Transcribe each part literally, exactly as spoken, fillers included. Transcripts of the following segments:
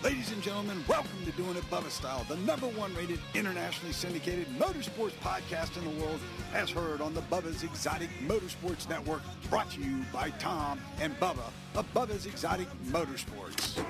Ladies and gentlemen, welcome to Doing It Bubba Style, the number one rated internationally syndicated motorsports podcast in the world, as heard on the Bubba's Exotic Motorsports Network, brought to you by Tom and Bubba of Bubba's Exotic Motorsports.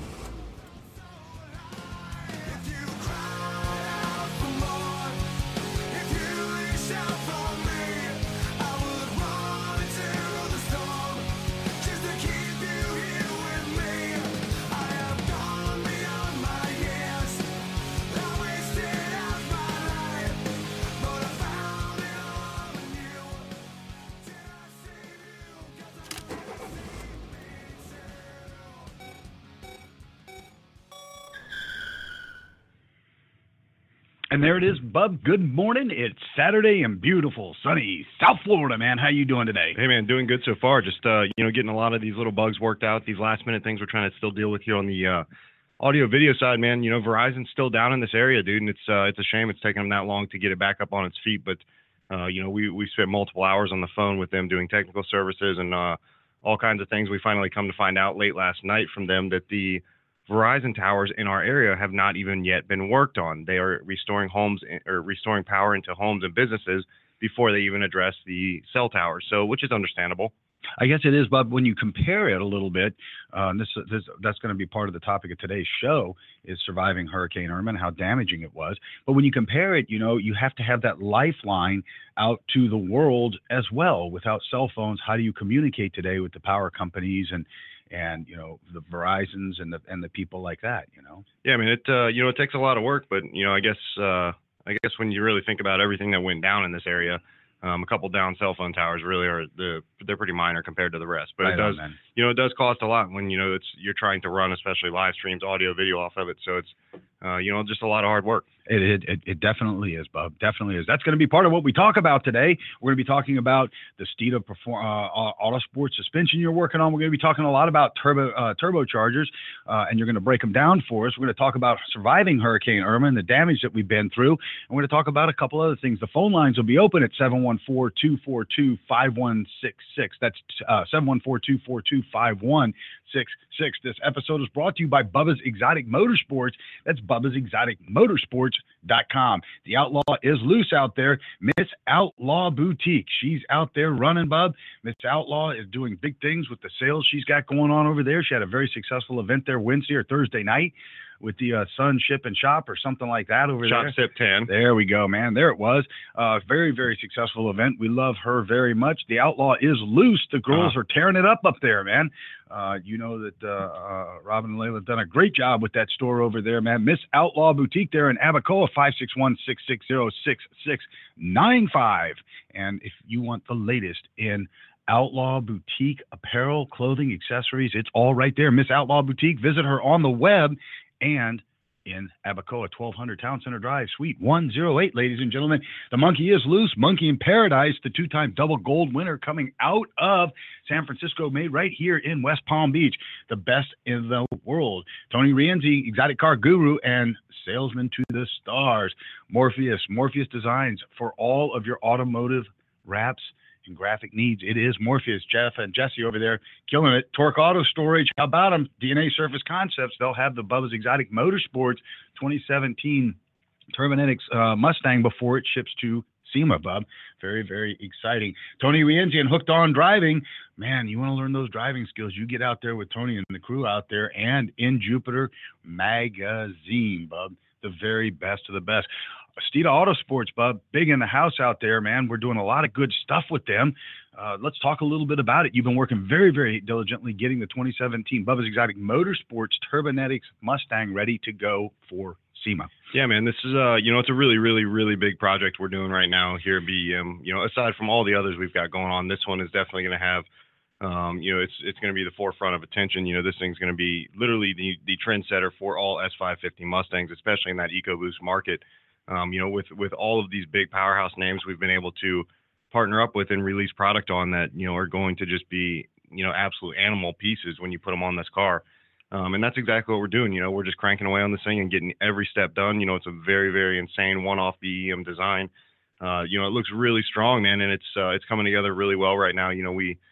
And there it is, Bub. Good morning. It's Saturday in beautiful, sunny South Florida, man. How you doing today? Hey, man, doing good so far. Just, uh, you know, getting a lot of these little bugs worked out, these last-minute things we're trying to still deal with here on the uh, audio-video side, man. You know, Verizon's still down in this area, dude, and it's uh, it's a shame it's taken them that long to get it back up on its feet. But, uh, you know, we, we spent multiple hours on the phone with them doing technical services and uh, all kinds of things. We finally come to find out late last night from them that the Verizon towers in our area have not even yet been worked on. They are restoring homes or restoring power into homes and businesses before they even address the cell towers. So, which is understandable. I guess it is, Bub. When you compare it a little bit, uh, this, this that's going to be part of the topic of today's show is surviving Hurricane Irma and how damaging it was. But when you compare it, you know, you have to have that lifeline out to the world as well. Without cell phones, how do you communicate today with the power companies and and, you know, the Verizons and the and the people like that, you know? Yeah, I mean, it, uh, you know, it takes a lot of work, but, you know, I guess, uh, I guess when you really think about everything that went down in this area, um, a couple down cell phone towers really are, the they're pretty minor compared to the rest. But right it does, on, you know, it does cost a lot when, you know, it's, you're trying to run, especially live streams, audio, video off of it. So it's, uh, you know, just a lot of hard work. It, it it definitely is, Bub. Definitely is. That's going to be part of what we talk about today. We're going to be talking about the Steeda Perform uh, Autosport suspension you're working on. We're going to be talking a lot about turbo uh, turbochargers, uh, and you're going to break them down for us. We're going to talk about surviving Hurricane Irma and the damage that we've been through. And we're going to talk about a couple other things. The phone lines will be open at seven one four, two four two, five one six six. That's uh, seven one four, two four two, five one six six. This episode is brought to you by Bubba's Exotic Motorsports. That's Bubba's Exotic Motorsports dot com. The outlaw is loose out there. Miss Outlaw Boutique. She's out there running, Bub. Miss Outlaw is doing big things with the sales she's got going on over there. She had a very successful event there Wednesday or Thursday night with the uh, Sun Ship and Shop or something like that over Shop there. Shop Sip ten. There we go, man. There it was. Uh, very, very successful event. We love her very much. The Outlaw is loose. The girls uh-huh. are tearing it up up there, man. Uh, you know that uh, uh, Robin and Layla have done a great job with that store over there, man. Miss Outlaw Boutique there in Abacoa, five six one, six six zero, six six nine five. And if you want the latest in Outlaw Boutique apparel, clothing, accessories, it's all right there. Miss Outlaw Boutique. Visit her on the web and in Abacoa, twelve hundred Town Center Drive, Suite one oh eight, ladies and gentlemen. The monkey is loose. Monkey in Paradise, the two-time double gold winner coming out of San Francisco, made right here in West Palm Beach. The best in the world. Tony Rienzi, exotic car guru and salesman to the stars. Morpheus, Morpheus Designs for all of your automotive wraps and graphic needs. It is Morpheus. Jeff and Jesse over there killing it. Torque Auto Storage, how about them? D N A Surface Concepts, they'll have the Bubba's Exotic Motorsports twenty seventeen Turbonetics uh, Mustang before it ships to SEMA, Bub. Very, very exciting. Tony Rienzi and Hooked On Driving. Man, you want to learn those driving skills, you get out there with Tony and the crew out there and in Jupiter Magazine, Bub. The very best of the best. Steeda Autosports, Bub, big in the house out there, man. We're doing a lot of good stuff with them. Uh, let's talk a little bit about it. You've been working very, very diligently getting the twenty seventeen Bubba's Exotic Motorsports Turbonetics Mustang ready to go for SEMA. Yeah, man, this is, uh, you know, it's a really, really, really big project we're doing right now here at B E M. You know, aside from all the others we've got going on, this one is definitely going to have, um, you know, it's it's going to be the forefront of attention. You know, this thing's going to be literally the, the trendsetter for all S five fifty Mustangs, especially in that EcoBoost market. Um, you know, with, with all of these big powerhouse names we've been able to partner up with and release product on that, you know, are going to just be, you know, absolute animal pieces when you put them on this car. Um, and that's exactly what we're doing. You know, we're just cranking away on this thing and getting every step done. You know, it's a very, very insane one-off B E M design. Uh, you know, it looks really strong, man, and it's uh, it's coming together really well right now. You know, we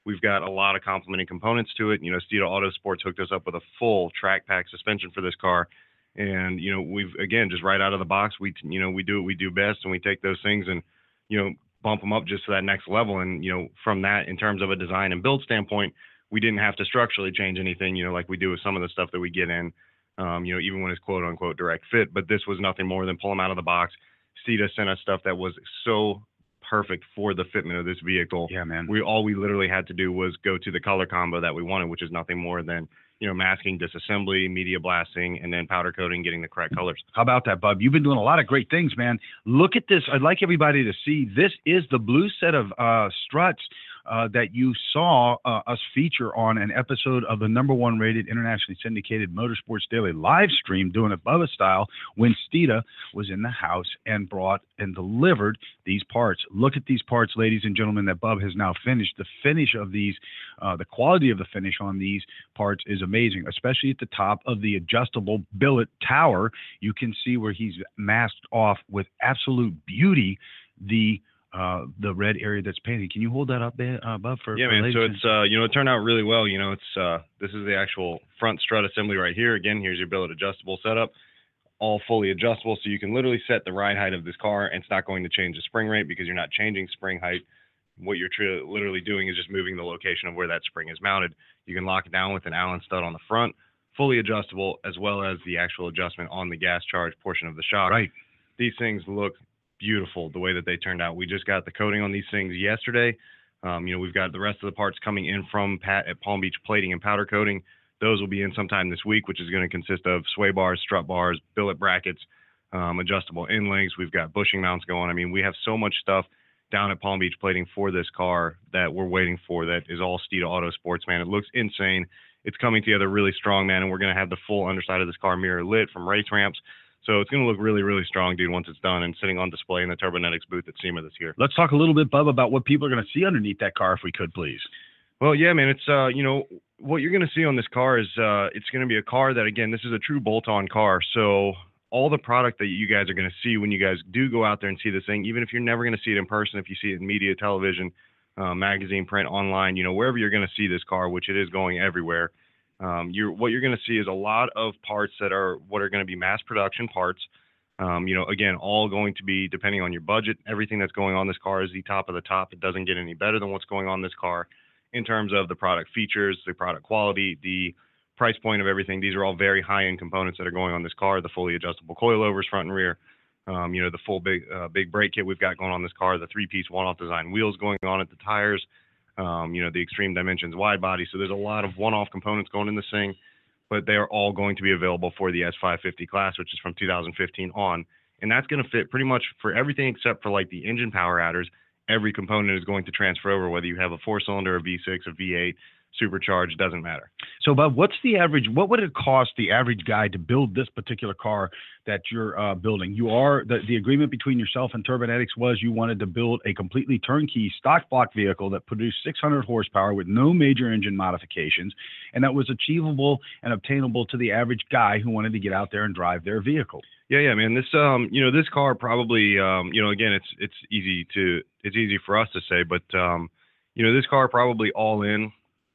We've got a lot of complementing components to it. You know, Steeda Autosports hooked us up with a full track pack suspension for this car. And, you know, we've, again, just right out of the box, we, you know, we do what we do best, and we take those things and, you know, bump them up just to that next level. And, you know, from that, in terms of a design and build standpoint, we didn't have to structurally change anything, you know, like we do with some of the stuff that we get in, um, you know, even when it's quote unquote direct fit. But this was nothing more than pull them out of the box. Steeda sent us stuff that was so perfect for the fitment of this vehicle. Yeah, man. We all we literally had to do was go to the color combo that we wanted, which is nothing more than, you know, masking, disassembly, media blasting, and then powder coating, getting the correct colors. How about that, Bub? You've been doing a lot of great things, man. Look at this. I'd like everybody to see. This is the blue set of uh, struts uh, that you saw uh, us feature on an episode of the number one rated internationally syndicated Motorsports Daily live stream, doing it Bubba style, when Steeda was in the house and brought and delivered these parts. Look at these parts, ladies and gentlemen, that Bub has now finished. The finish of these, uh, the quality of the finish on these parts is amazing, especially at the top of the adjustable billet tower. You can see where he's masked off with absolute beauty the uh, the red area that's painted. Can you hold that up, uh, Bub? For, yeah, for man. So it's uh, you know, it turned out really well. You know, it's uh, this is the actual front strut assembly right here. Again, here's your billet adjustable setup, all fully adjustable, so you can literally set the ride height of this car, and it's not going to change the spring rate because you're not changing spring height. What you're tr- literally doing is just moving the location of where that spring is mounted. You can lock it down with an Allen stud on the front, fully adjustable, as well as the actual adjustment on the gas charge portion of the shock. Right. These things look beautiful the way that they turned out. We just got the coating on these things yesterday. Um, you know, we've got the rest of the parts coming in from Pat at Palm Beach Plating and Powder Coating. Those will be in sometime this week, which is going to consist of sway bars, strut bars, billet brackets, um, adjustable end links. We've got bushing mounts going. I mean, we have so much stuff down at Palm Beach Plating for this car that we're waiting for. That is all Steeda Autosports, man. It looks insane. It's coming together really strong, man, and we're going to have the full underside of this car mirror lit from race ramps. So it's going to look really, really strong, dude, once it's done and sitting on display in the Turbonetics booth at SEMA this year. Let's talk a little bit, Bub, about what people are going to see underneath that car, if we could, please. Well, yeah, man, it's, uh, you know, what you're going to see on this car is uh, it's going to be a car that, again, this is a true bolt-on car. So all the product that you guys are going to see when you guys do go out there and see this thing, even if you're never going to see it in person, if you see it in media, television, uh, magazine, print, online, you know, wherever you're going to see this car, which it is going everywhere, um, you're, what you're going to see is a lot of parts that are what are going to be mass production parts. Um, you know, again, all going to be depending on your budget. Everything that's going on this car is the top of the top. It doesn't get any better than what's going on this car in terms of the product features, the product quality, the price point of everything. These are all very high-end components that are going on this car. The fully adjustable coilovers front and rear, um, you know, the full big uh, big brake kit we've got going on this car, the three-piece one-off design wheels going on at the tires, um, you know, the Extreme Dimensions wide body. So there's a lot of one-off components going in this thing, but they are all going to be available for the S five fifty class, which is from two thousand fifteen on. And that's going to fit pretty much for everything except for like the engine power adders. Every component is going to transfer over, whether you have a four-cylinder, a V six, a V eight, supercharged, doesn't matter. So, Bob, what's the average, what would it cost the average guy to build this particular car that you're uh, building? You are, the, the agreement between yourself and Turbonetics was you wanted to build a completely turnkey stock block vehicle that produced six hundred horsepower with no major engine modifications, and that was achievable and obtainable to the average guy who wanted to get out there and drive their vehicle. Yeah, yeah, man. This, um, you know, this car probably, um, you know, again, it's it's easy to, it's easy for us to say, but, um, you know, this car probably all in,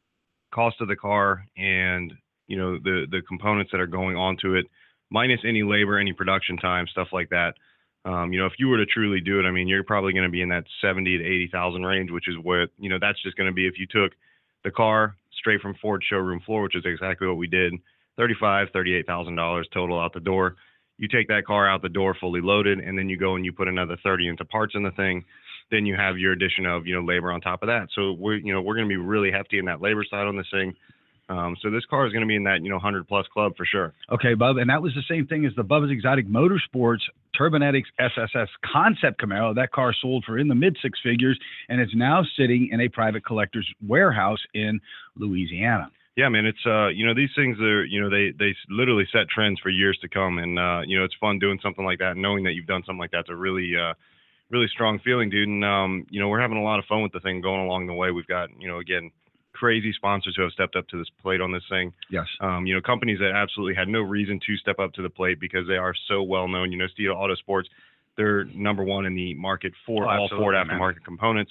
cost of the car and, you know, the the components that are going onto it, minus any labor, any production time, stuff like that. Um, you know, if you were to truly do it, I mean, you're probably going to be in that seventy to eighty thousand range, which is what, you know, that's just going to be if you took the car straight from Ford showroom floor, which is exactly what we did, thirty-five, thirty-eight thousand dollars total out the door. You take that car out the door fully loaded, and then you go and you put another thirty into parts in the thing. Then you have your addition of, you know, labor on top of that. So we're, you know, we're going to be really hefty in that labor side on this thing. Um, so this car is going to be in that, you know, one hundred plus club for sure. Okay, Bub. And that was the same thing as the Bubba's Exotic Motorsports Turbonetics S S S concept Camaro. That car sold for in the mid six figures, and it's now sitting in a private collector's warehouse in Louisiana. Yeah, man, it's, uh, you know, these things are, you know, they, they literally set trends for years to come. And, uh, you know, it's fun doing something like that. And knowing that you've done something like that's a really, uh, really strong feeling, dude. And, um, you know, we're having a lot of fun with the thing going along the way. We've got, you know, again, crazy sponsors who have stepped up to this plate on this thing. Yes. Um, you know, companies that absolutely had no reason to step up to the plate because they are so well known. You know, Steeda Autosports, they're number one in the market for oh, all Ford aftermarket man. components.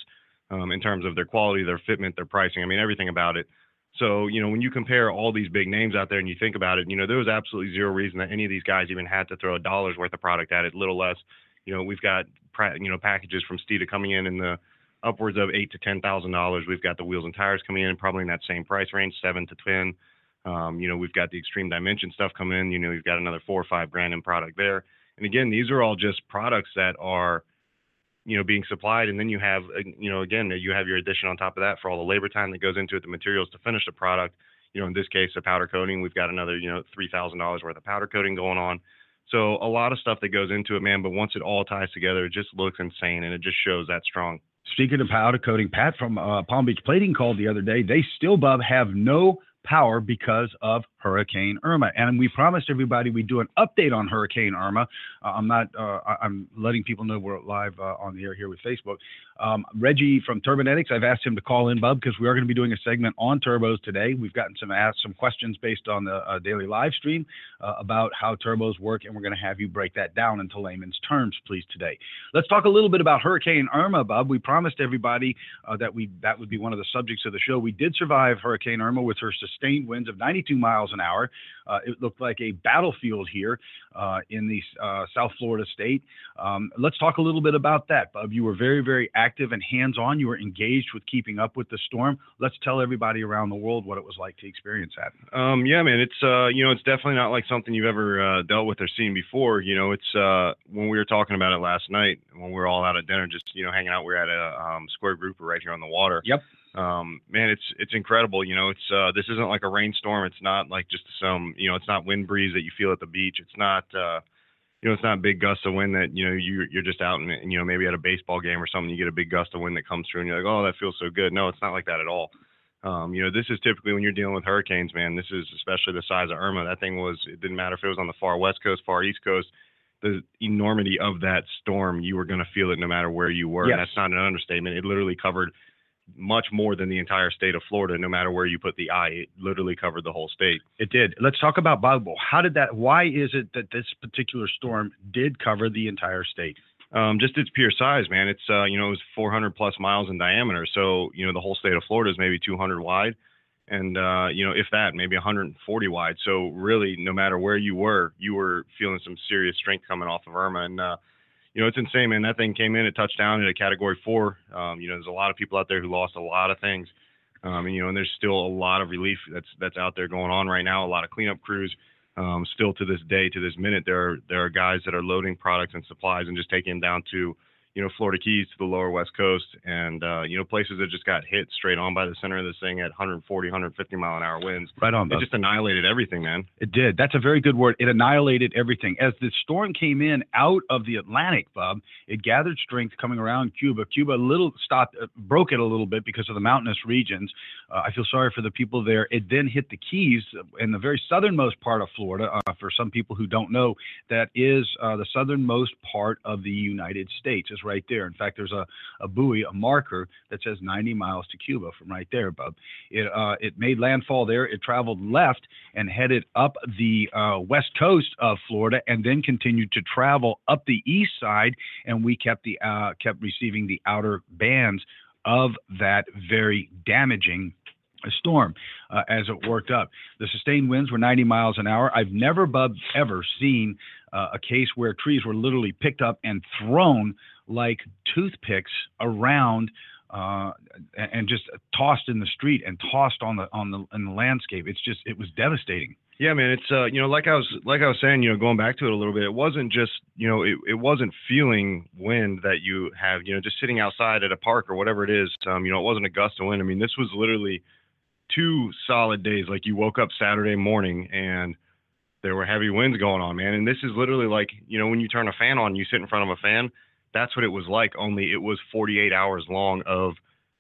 um, in terms of their quality, their fitment, their pricing. I mean, everything about it. So, you know, when you compare all these big names out there and you think about it, you know, there was absolutely zero reason that any of these guys even had to throw a dollar's worth of product at it, little less. You know, we've got, you know, packages from Steeda coming in in the upwards of eight to ten thousand dollars. We've got the wheels and tires coming in probably in that same price range, seven to ten. Um, you know, we've got the Extreme Dimension stuff coming in. You know, we've got another four or five grand in product there. And again, these are all just products that are, you know, being supplied. And then you have, you know, again, you have your addition on top of that for all the labor time that goes into it, the materials to finish the product. You know, in this case, the powder coating, we've got another, you know, three thousand dollars worth of powder coating going on. So a lot of stuff that goes into it, man. But once it all ties together, it just looks insane, and it just shows that strong. Speaking of powder coating, Pat from uh, Palm Beach Plating called the other day. They still, Bub, have no power because of Hurricane Irma. And we promised everybody we'd do an update on Hurricane Irma. Uh, I'm not, uh, I'm letting people know we're live uh, on the air here with Facebook. Um, Reggie from Turbonetics, I've asked him to call in, Bub, because we are going to be doing a segment on turbos today. We've gotten some asked some questions based on the uh, daily live stream uh, about how turbos work, and we're going to have you break that down into layman's terms, please, today. Let's talk a little bit about Hurricane Irma, Bub. We promised everybody uh, that we that would be one of the subjects of the show. We did survive Hurricane Irma with her sustained winds of ninety-two miles an hour. Uh, it looked like a battlefield here uh, in the uh, South Florida state. Um, let's talk a little bit about that, Bub. You were very, very active and hands-on. You were engaged with keeping up with the storm. Let's tell everybody around the world what it was like to experience that. Um, yeah, man, it's, uh, you know, it's definitely not like something you've ever uh, dealt with or seen before. You know, it's uh, when we were talking about it last night, when we were all out at dinner, just, you know, hanging out, we we're at a um, square grouper right here on the water. Yep. Um, man, it's, it's incredible. You know, it's, uh, this isn't like a rainstorm. It's not like just some, you know, it's not wind breeze that you feel at the beach. It's not, uh, you know, it's not big gusts of wind that, you know, you, you're just out and, you know, maybe at a baseball game or something, you get a big gust of wind that comes through and you're like, oh, that feels so good. No, it's not like that at all. Um, you know, this is typically when you're dealing with hurricanes, man, this is especially the size of Irma. That thing was, it didn't matter if it was on the far west coast, far east coast, the enormity of that storm, you were going to feel it no matter where you were. Yes. And that's not an understatement. It literally covered much more than the entire state of Florida, no matter where you put the eye. It literally covered the whole state. It did. Let's talk about Bug Bowl. How did that, why is it that this particular storm did cover the entire state? Um, just its pure size, man. It's, uh, you know, it was four hundred plus miles in diameter. So, you know, the whole state of Florida is maybe two hundred wide. And, uh, you know, if that, maybe one hundred forty wide. So really, no matter where you were, you were feeling some serious strength coming off of Irma. And, uh, you know, it's insane, man. That thing came in, it touched down at a category four. Um, you know, there's a lot of people out there who lost a lot of things. Um, and, you know, and there's still a lot of relief that's that's out there going on right now, a lot of cleanup crews. Um, still to this day, to this minute, there are, there are guys that are loading products and supplies and just taking them down to, you know, Florida Keys, to the lower West Coast, and, uh, you know, places that just got hit straight on by the center of this thing at one forty, one fifty mile an hour winds. Right on, It Bub. just annihilated everything, man. It did. That's a very good word. It annihilated everything. As the storm came in out of the Atlantic, Bub, it gathered strength coming around Cuba. Cuba a little stopped, uh, broke it a little bit because of the mountainous regions. Uh, I feel sorry for the people there. It then hit the Keys in the very southernmost part of Florida. Uh, for some people who don't know, that is uh, the southernmost part of the United States. It's right there. In fact, there's a, a buoy, a marker that says ninety miles to Cuba from right there, Bub. It, uh, it made landfall there. It traveled left and headed up the uh, west coast of Florida, and then continued to travel up the east side. And we kept the uh, kept receiving the outer bands of that very damaging storm uh, as it worked up. The sustained winds were ninety miles an hour. I've never, Bub, ever seen uh, a case where trees were literally picked up and thrown like toothpicks around uh, and just tossed in the street and tossed on the on the in the landscape. It's just, it was devastating. Yeah, man, it's, uh, you know, like I was, like I was saying, you know, going back to it a little bit, it wasn't just, you know, it, it wasn't feeling wind that you have, you know, just sitting outside at a park or whatever it is. Um, you know, it wasn't a gust of wind. I mean, this was literally two solid days. Like, you woke up Saturday morning and there were heavy winds going on, man. And this is literally like, you know, when you turn a fan on, you sit in front of a fan. That's what it was like, only it was forty-eight hours long of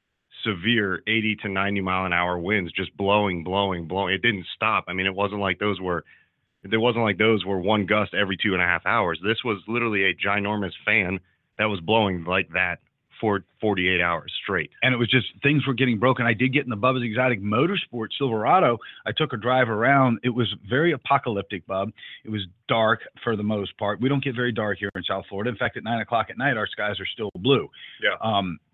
severe eighty to ninety mile an hour winds, just blowing, blowing, blowing. It didn't stop. I mean, it wasn't like those were, there wasn't like those were one gust every two and a half hours. This was literally a ginormous fan that was blowing like that for forty-eight hours straight. And it was just, things were getting broken. I did get in the Bubba's Exotic Motorsport Silverado. I took a drive around. It was very apocalyptic, Bub. It was dark for the most part. We don't get very dark here in South Florida. In fact, at nine o'clock at night, our skies are still blue. Yeah. Um,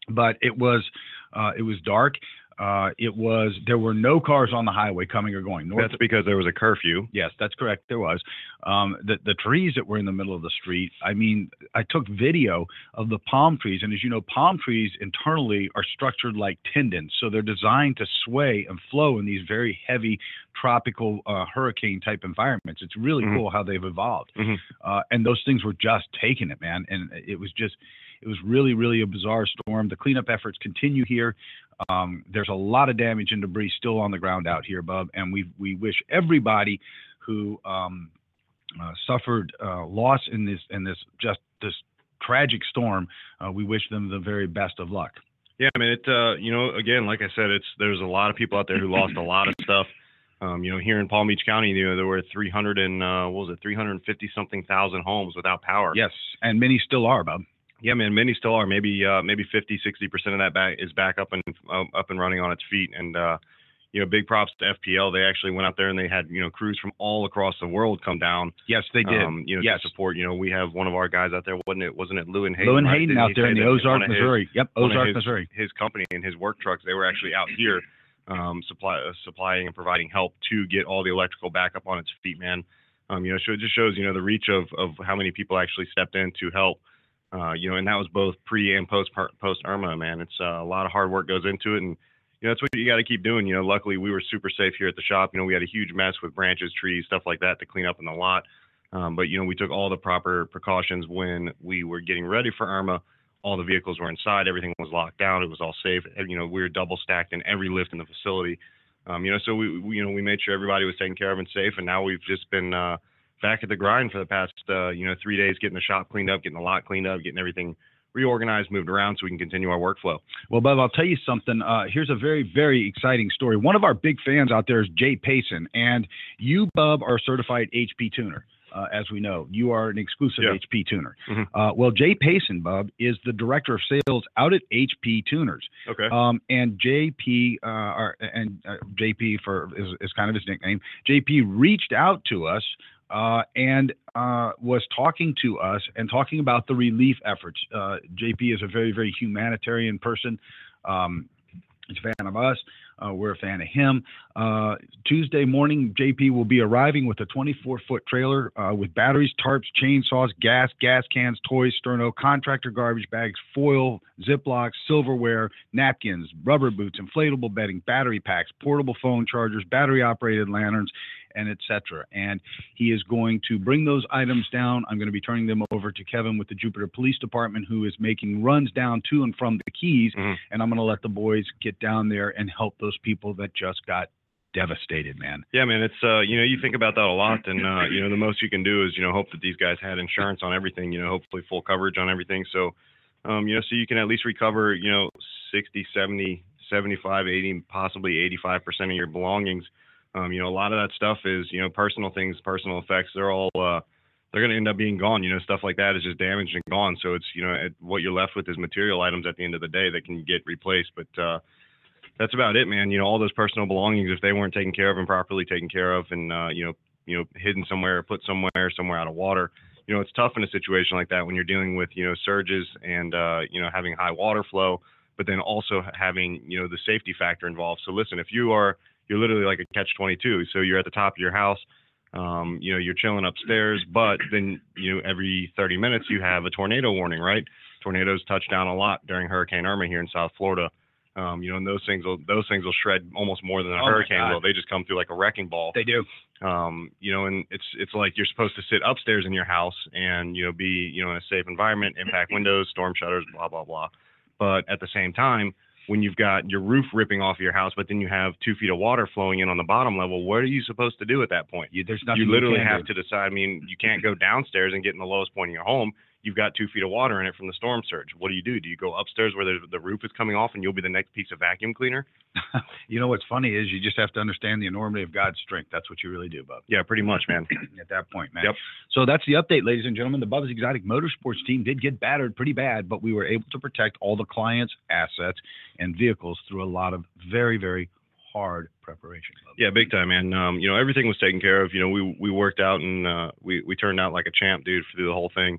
but it was uh, it was dark. Uh, it was there were no cars on the highway coming or going. North, that's because there was a curfew. Yes, that's correct. There was. Um, the the trees that were in the middle of the street. I mean, I took video of the palm trees, and as you know, palm trees internally are structured like tendons, so they're designed to sway and flow in these very heavy tropical uh, hurricane type environments. It's really mm-hmm. cool how they've evolved. Mm-hmm. Uh, and those things were just taking it, man. And it was just, it was really, really a bizarre storm. The cleanup efforts continue here. Um, there's a lot of damage and debris still on the ground out here, Bub, and we we wish everybody who um, uh, suffered uh, loss in this in this just this tragic storm, uh, we wish them the very best of luck. Yeah, I mean, it. Uh, you know, again, like I said, it's there's a lot of people out there who lost a lot of stuff. Um, you know, here in Palm Beach County, you know, there were three hundred and uh, what was it, three hundred fifty something thousand homes without power. Yes, and many still are, Bub. Yeah, man, many still are. Maybe uh, maybe fifty, sixty percent of that back is back up and uh, up and running on its feet. And uh, you know, big props to F P L. They actually went out there and they had you know crews from all across the world come down. Yes, they did. Um, you know, yes. to support. You know, we have one of our guys out there. Wasn't it? Wasn't it Lewin Hayden? Lewin right? Hayden Didn't out there in the Ozark, Missouri. His, yep, Ozark, his, Missouri. His company and his work trucks. They were actually out here um, supply, uh, supplying and providing help to get all the electrical back up on its feet, man. Um, you know, so it just shows you know the reach of of how many people actually stepped in to help. Uh, you know, and that was both pre and post post Irma, man. It's uh, a lot of hard work goes into it, and you know that's what you got to keep doing. You know, luckily we were super safe here at the shop. You know, we had a huge mess with branches, trees, stuff like that to clean up in the lot. Um, but you know, we took all the proper precautions when we were getting ready for Irma. All the vehicles were inside, everything was locked down, it was all safe. And, you know, we were double stacked in every lift in the facility. Um, you know, so we, we, you know, we made sure everybody was taken care of and safe. And now we've just been uh, back at the grind for the past, uh, you know, three days, getting the shop cleaned up, getting the lot cleaned up, getting everything reorganized, moved around so we can continue our workflow. Well, Bub, I'll tell you something. Uh, here's a very, very exciting story. One of our big fans out there is Jay Payson, and you, Bub, are a certified H P tuner. Uh, as we know, you are an exclusive yeah. H P tuner. Mm-hmm. Uh, well, Jay Payson, Bub, is the director of sales out at H P Tuners. Okay. Um, and J P, uh, are, and uh, J P for is, is kind of his nickname. J P reached out to us uh, and uh, was talking to us and talking about the relief efforts. Uh, J P is a very, very humanitarian person. Um, he's a fan of us. Uh, we're a fan of him. Uh, Tuesday morning, J P will be arriving with a twenty-four foot trailer uh, with batteries, tarps, chainsaws, gas, gas cans, toys, sterno, contractor garbage bags, foil, Ziplocs, silverware, napkins, rubber boots, inflatable bedding, battery packs, portable phone chargers, battery-operated lanterns, and et cetera. And he is going to bring those items down. I'm going to be turning them over to Kevin with the Jupiter Police Department, who is making runs down to and from the Keys. Mm-hmm. And I'm going to let the boys get down there and help those people that just got devastated, man. Yeah, man. It's, uh, you know, you think about that a lot, and, uh, you know, the most you can do is, you know, hope that these guys had insurance on everything, you know, hopefully full coverage on everything. So, um, you know, so you can at least recover, you know, sixty, seventy, seventy-five, eighty, possibly eighty-five percent of your belongings. Um, you know, a lot of that stuff is, you know, personal things, personal effects. They're all, uh, they're going to end up being gone. You know, stuff like that is just damaged and gone. So it's, you know, it, what you're left with is material items at the end of the day that can get replaced. But uh, that's about it, man. You know, all those personal belongings, if they weren't taken care of and properly taken care of and, uh, you know, you know, hidden somewhere, put somewhere, somewhere out of water, you know, it's tough in a situation like that when you're dealing with, you know, surges and, uh, you know, having high water flow, but then also having, you know, the safety factor involved. So listen, if you are, you're literally like a catch twenty-two. So you're at the top of your house, um, you know, you're chilling upstairs, but then, you know, every thirty minutes you have a tornado warning, right? Tornadoes touch down a lot during Hurricane Irma here in South Florida. Um, you know, and those things will, those things will shred almost more than a oh hurricane will. They just come through like a wrecking ball. They do. Um, you know, and it's, it's like you're supposed to sit upstairs in your house and, you know, be, you know, in a safe environment, impact windows, storm shutters, blah, blah, blah. But at the same time, when you've got your roof ripping off your house, but then you have two feet of water flowing in on the bottom level, what are you supposed to do at that point? You, there's nothing you literally you have do. to decide. I mean, you can't go downstairs and get in the lowest point in your home. You've got two feet of water in it from the storm surge. What do you do? Do you go upstairs where the roof is coming off and you'll be the next piece of vacuum cleaner? You know, what's funny is you just have to understand the enormity of God's strength. That's what you really do, Bub. Yeah, pretty much, man. At that point, man. Yep. So that's the update, ladies and gentlemen. The Bubba's Exotic Motorsports team did get battered pretty bad, but we were able to protect all the clients' assets and vehicles through a lot of very, very hard preparation. Yeah, big time, man. Um, you know, everything was taken care of. You know, we we worked out and uh, we we turned out like a champ, dude, through the whole thing.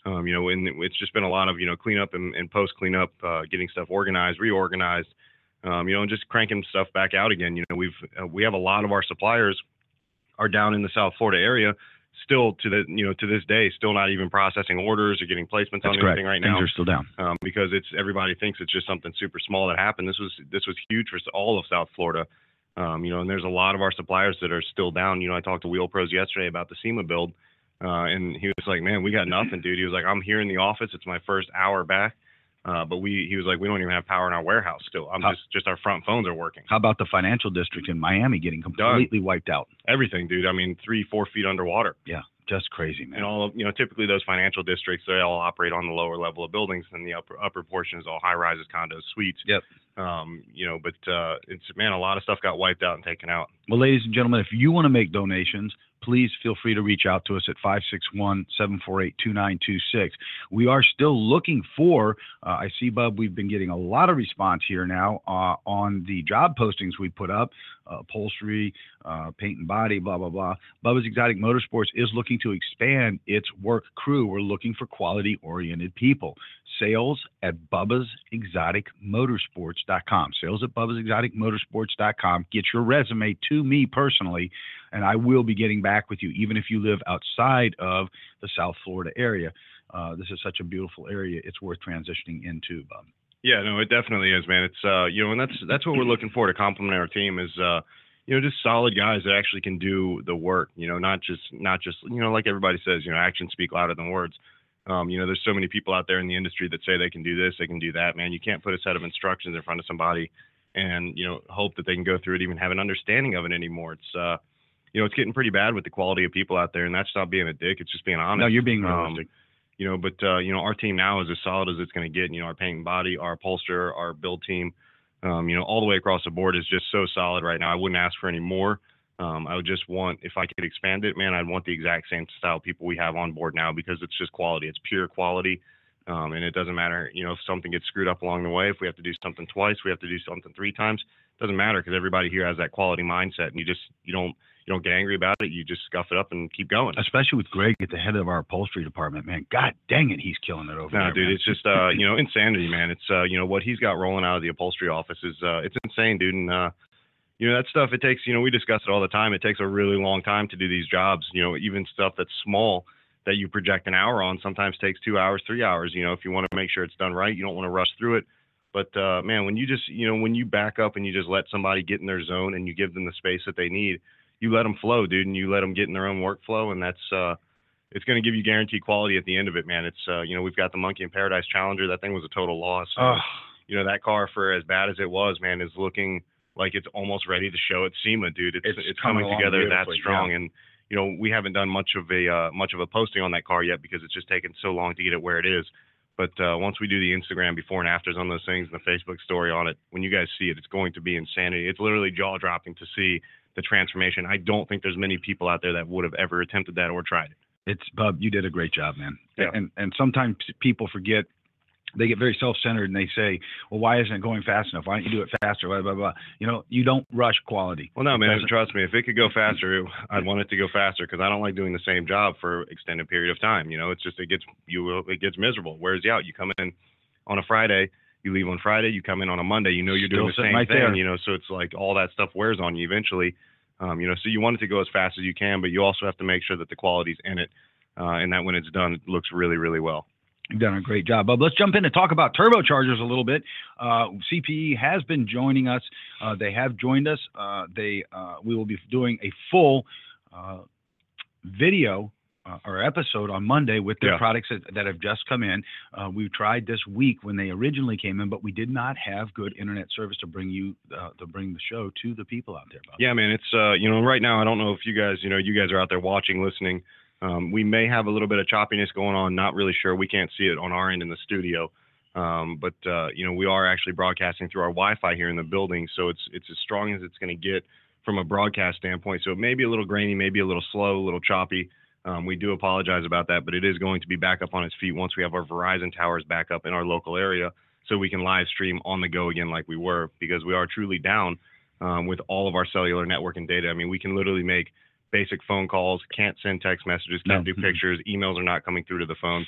Um, you know, and it's just been a lot of, you know, cleanup and, and post cleanup, uh, getting stuff organized, reorganized, um, you know, and just cranking stuff back out again. You know, we've, uh, we have a lot of our suppliers are down in the South Florida area still to the, you know, to this day, still not even processing orders or getting placements That's on correct. anything right Things now. are still down. Um, because it's, everybody thinks it's just something super small that happened. This was, this was huge for all of South Florida. Um, you know, and there's a lot of our suppliers that are still down. You know, I talked to Wheel Pros yesterday about the SEMA build. Uh, and he was like, man, we got nothing, dude. He was like, I'm here in the office. It's my first hour back. Uh, but we, he was like, we don't even have power in our warehouse still. I'm how, just, just our front phones are working. How about the financial district in Miami getting completely Done. wiped out? Everything, dude. I mean, three, four feet underwater. Yeah. Just crazy, man. And all of, you know, typically those financial districts, they all operate on the lower level of buildings, and the upper upper portion is all high rises, condos, suites. Yep. Um, you know, but uh, it's, man, a lot of stuff got wiped out and taken out. Well, ladies and gentlemen, if you want to make donations, please feel free to reach out to us at five six one, seven four eight, two nine two six. We are still looking for, uh, I see, Bub, we've been getting a lot of response here now uh, on the job postings we put up, uh, upholstery, uh, paint and body, blah, blah, blah. Bubba's Exotic Motorsports is looking to expand its work crew. We're looking for quality-oriented people. Sales at Bubba's Exotic Motorsports dot com. Sales at Bubba's Exotic Motorsports dot com. Get your resume to me personally, and I will be getting back with you, even if you live outside of the South Florida area. Uh, this is such a beautiful area. It's worth transitioning into, Bub. Yeah, no, it definitely is, man. It's, uh, you know, and that's, that's what we're looking for to complement our team is, uh, you know, just solid guys that actually can do the work, you know, not just, not just, you know, like everybody says, you know, actions speak louder than words. Um, you know, there's so many people out there in the industry that say they can do this, they can do that, man. You can't put a set of instructions in front of somebody and, you know, hope that they can go through it, even have an understanding of it anymore. It's, uh, you know, it's getting pretty bad with the quality of people out there, and that's not being a dick. It's just being honest. No, you're being realistic. Um, you know, but, uh, you know, our team now is as solid as it's going to get. You know, our paint and body, our upholsterer, our build team, um, you know, all the way across the board is just so solid right now. I wouldn't ask for any more. Um, I would just want, if I could expand it, man, I'd want the exact same style people we have on board now, because it's just quality. It's pure quality. Um, and it doesn't matter, you know, if something gets screwed up along the way, if we have to do something twice, we have to do something three times. It doesn't matter, because everybody here has that quality mindset, and you just, you don't, you don't get angry about it. You just scuff it up and keep going. Especially with Greg at the head of our upholstery department, man. God dang it, he's killing it over no, there. No, dude, man. It's just, uh, you know, insanity, man. It's, uh, you know, what he's got rolling out of the upholstery office is, uh, it's insane, dude. And, uh, you know, that stuff, it takes, you know, we discuss it all the time. It takes a really long time to do these jobs. You know, even stuff that's small that you project an hour on sometimes takes two hours, three hours. You know, if you want to make sure it's done right, you don't want to rush through it. But, uh, man, when you just, you know, when you back up and you just let somebody get in their zone and you give them the space that they need, you let them flow, dude, and you let them get in their own workflow. And that's, uh, it's going to give you guaranteed quality at the end of it, man. It's, uh, you know, we've got the Monkey in Paradise Challenger. That thing was a total loss. So, oh. You know, that car, for as bad as it was, man, is looking like it's almost ready to show at SEMA, dude. It's, it's, it's coming, coming together that strong. Yeah. And, you know, we haven't done much of a, uh, much of a posting on that car yet, because it's just taken so long to get it where it is. But uh, once we do the Instagram before and afters on those things and the Facebook story on it, when you guys see it, it's going to be insanity. It's literally jaw dropping to see the transformation. I don't think there's many people out there that would have ever attempted that or tried it. It's, Bub, you did a great job, man. Yeah. And and sometimes people forget, they get very self-centered and they say, well, why isn't it going fast enough? Why don't you do it faster? Blah, blah, blah. You know, you don't rush quality. Well, no, man, trust me. If it could go faster, it, I'd want it to go faster, because I don't like doing the same job for extended period of time. You know, it's just, it gets, you, it gets miserable. Wears you out. You come in on a Friday, you leave on Friday, you come in on a Monday, you know, you're Still doing the same right thing, there. you know, so it's like all that stuff wears on you eventually. Um, you know, so you want it to go as fast as you can, but you also have to make sure that the quality's in it, uh, and that when it's done, it looks really, really well. You've done a great job, Bub. Let's jump in and talk about turbochargers a little bit. Uh, C P E has been joining us. Uh, they have joined us. Uh, they uh, we will be doing a full uh, video uh, or episode on Monday with their yeah. products that, that have just come in. Uh, we tried this week when they originally came in, but we did not have good internet service to bring you uh, to bring the show to the people out there, Bub. Yeah, man. It's uh, you know, right now I don't know if you guys, you know, you guys are out there watching, listening. Um, we may have a little bit of choppiness going on. Not really sure. We can't see it on our end in the studio. Um, but, uh, you know, we are actually broadcasting through our Wi-Fi here in the building. So it's it's as strong as it's going to get from a broadcast standpoint. So it may be a little grainy, maybe a little slow, a little choppy. Um, we do apologize about that, but it is going to be back up on its feet once we have our Verizon towers back up in our local area, so we can live stream on the go again like we were, because we are truly down um, with all of our cellular network and data. I mean, we can literally make basic phone calls, can't send text messages, can't no. do pictures, emails are not coming through to the phones.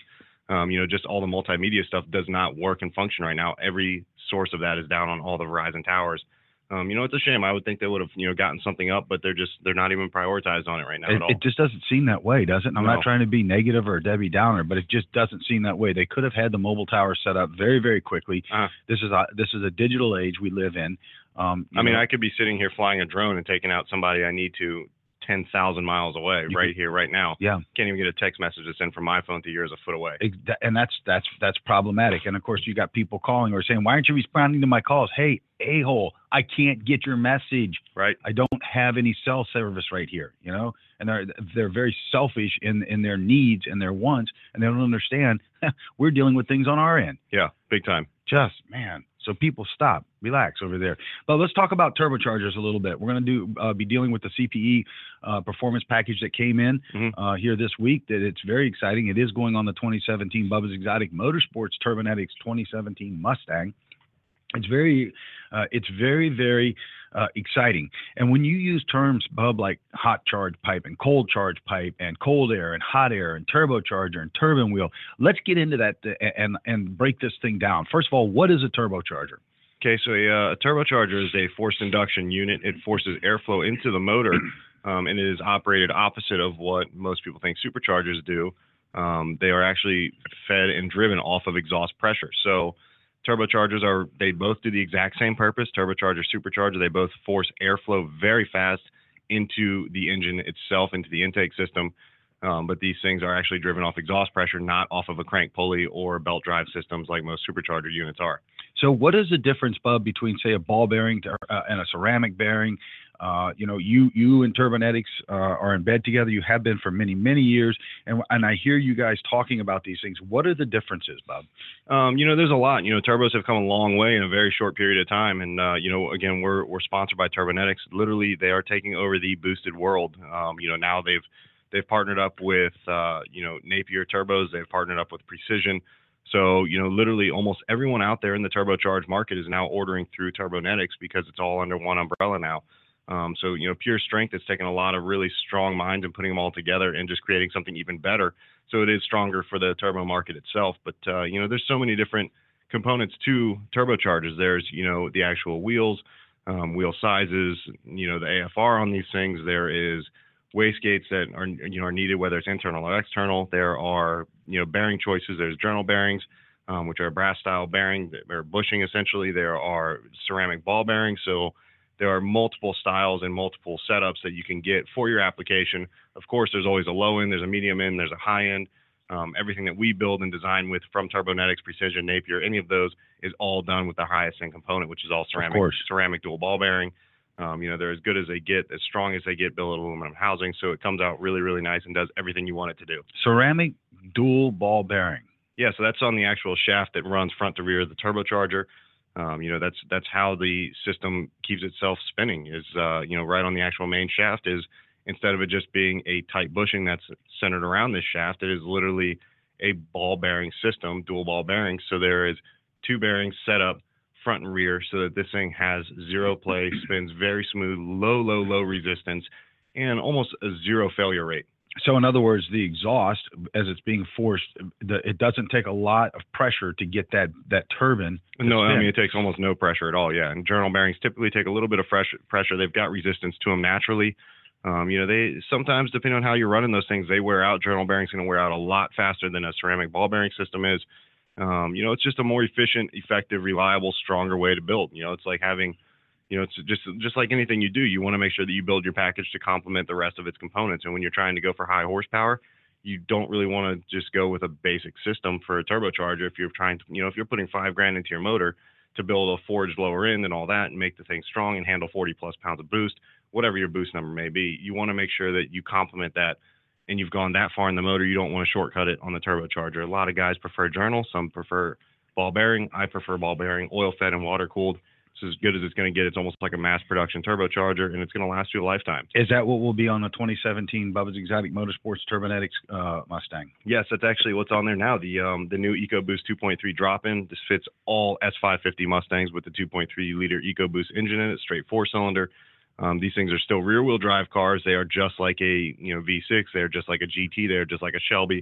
Um, you know, just all the multimedia stuff does not work and function right now. Every source of that is down on all the Verizon towers. Um, you know, it's a shame. I would think they would have, you know, gotten something up, but they're just, they're not even prioritized on it right now It, at all. it just doesn't seem that way, does it? And I'm No. not trying to be negative or a Debbie Downer, but it just doesn't seem that way. They could have had the mobile tower set up very, very quickly. Uh-huh. This is a, this is a digital age we live in. Um, you I mean, know, I could be sitting here flying a drone and taking out somebody I need to ten thousand miles away You right could- here, right now. yeah. Can't even get a text message to send from my phone to yours a foot away. Ex- And that's that's that's problematic. And of course, you got people calling or saying, "Why aren't you responding to my calls?" Hey, a-hole, I can't get your message. Right. I don't have any cell service right here. You know, and they're they're very selfish in in their needs and their wants, and they don't understand we're dealing with things on our end. Yeah, big time. Just man. So people stop, relax over there. But let's talk about turbochargers a little bit. We're going to do uh, be dealing with the C P E uh, performance package that came in Mhm. uh, here this week. That it's very exciting. It is going on the twenty seventeen Bubba's Exotic Motorsports Turbonetics twenty seventeen Mustang. It's very, uh, it's very, very uh, exciting. And when you use terms, Bub, like hot charge pipe and cold charge pipe and cold air and hot air and turbocharger and turbine wheel, let's get into that uh, and and break this thing down. First of all, what is a turbocharger? Okay, so a, uh, a turbocharger is a forced induction unit. It forces airflow into the motor, um, and it is operated opposite of what most people think superchargers do. Um, they are actually fed and driven off of exhaust pressure. So turbochargers are, they both do the exact same purpose. Turbocharger, supercharger, they both force airflow very fast into the engine itself, into the intake system. Um, but these things are actually driven off exhaust pressure, not off of a crank pulley or belt drive systems like most supercharger units are. So what is the difference, Bub, between, say, a ball bearing to, uh, and a ceramic bearing? Uh, you know, you you and Turbonetics uh, are in bed together. You have been for many, many years. And, and I hear you guys talking about these things. What are the differences, Bub? Um, you know, there's a lot. You know, turbos have come a long way in a very short period of time. And, uh, you know, again, we're we're sponsored by Turbonetics. Literally, they are taking over the boosted world. Um, you know, now they've they've partnered up with, uh, you know, Napier turbos. They've partnered up with Precision. So, you know, literally almost everyone out there in the turbocharged market is now ordering through Turbonetics because it's all under one umbrella now. Um, so, you know, Pure Strength has taken a lot of really strong minds and putting them all together and just creating something even better. So it is stronger for the turbo market itself. But, uh, you know, there's so many different components to turbochargers. There's, you know, the actual wheels, um, wheel sizes, you know, the A F R on these things. There is wastegates that are, you know, are needed, whether it's internal or external. There are, you know, bearing choices. There's journal bearings, um, which are a brass style bearing, or bushing essentially. There are ceramic ball bearings. So there are multiple styles and multiple setups that you can get for your application. Of course, there's always a low end, there's a medium end, there's a high end. Um, everything that we build and design with from Turbonetics, Precision, Napier, any of those is all done with the highest end component, which is all ceramic, ceramic dual ball bearing. Um, you know, they're as good as they get, as strong as they get, billet aluminum housing. So it comes out really, really nice and does everything you want it to do. Ceramic dual ball bearing. Yeah, so that's on the actual shaft that runs front to rear of the turbocharger. Um, you know, that's that's how the system keeps itself spinning is, uh, you know, right on the actual main shaft is, instead of it just being a tight bushing that's centered around this shaft, it is literally a ball bearing system, dual ball bearings. So there is two bearings set up front and rear so that this thing has zero play, spins very smooth, low, low, low resistance, and almost a zero failure rate. So in other words, the exhaust, as it's being forced, the, it doesn't take a lot of pressure to get that that turbine to No, spin. I mean, it takes almost no pressure at all, yeah. And journal bearings typically take a little bit of fresh pressure. They've got resistance to them naturally. Um, you know, they sometimes, depending on how you're running those things, they wear out. Journal bearings going to wear out a lot faster than a ceramic ball bearing system is. Um, you know, it's just a more efficient, effective, reliable, stronger way to build. You know, it's like having, you know, it's just just like anything you do, you want to make sure that you build your package to complement the rest of its components. And when you're trying to go for high horsepower, you don't really want to just go with a basic system for a turbocharger. If you're trying to, you know, if you're putting five grand into your motor to build a forged lower end and all that and make the thing strong and handle forty plus pounds of boost, whatever your boost number may be, you want to make sure that you complement that. And you've gone that far in the motor, you don't want to shortcut it on the turbocharger. A lot of guys prefer journal, some prefer ball bearing. I prefer ball bearing, oil fed and water cooled. It's as good as it's going to get. It's almost like a mass production turbocharger, and it's going to last you a lifetime. Is that what will be on the twenty seventeen Bubba's Exotic Motorsports Turbonetics uh, Mustang? Yes, that's actually what's on there now. The um, the new EcoBoost two point three drop-in. This fits all S five fifty Mustangs with the two point three liter EcoBoost engine in it, straight four-cylinder. Um, these things are still rear-wheel drive cars. They are just like a you know V six. They're just like a G T. They're just like a Shelby.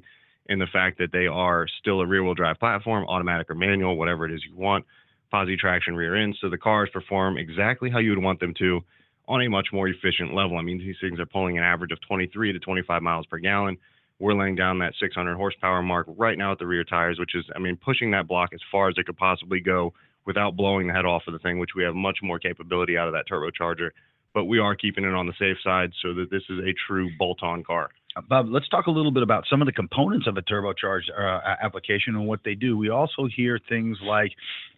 in the fact that they are still a rear-wheel drive platform, automatic or manual, whatever it is you want, posi traction rear end. So the cars perform exactly how you would want them to on a much more efficient level. I mean, these things are pulling an average of twenty-three to twenty-five miles per gallon. We're laying down that six hundred horsepower mark right now at the rear tires, which is, I mean, pushing that block as far as it could possibly go without blowing the head off of the thing, which we have much more capability out of that turbocharger. But we are keeping it on the safe side so that this is a true bolt-on car. Bob, let's talk a little bit about some of the components of a turbocharged uh, application and what they do. We also hear things like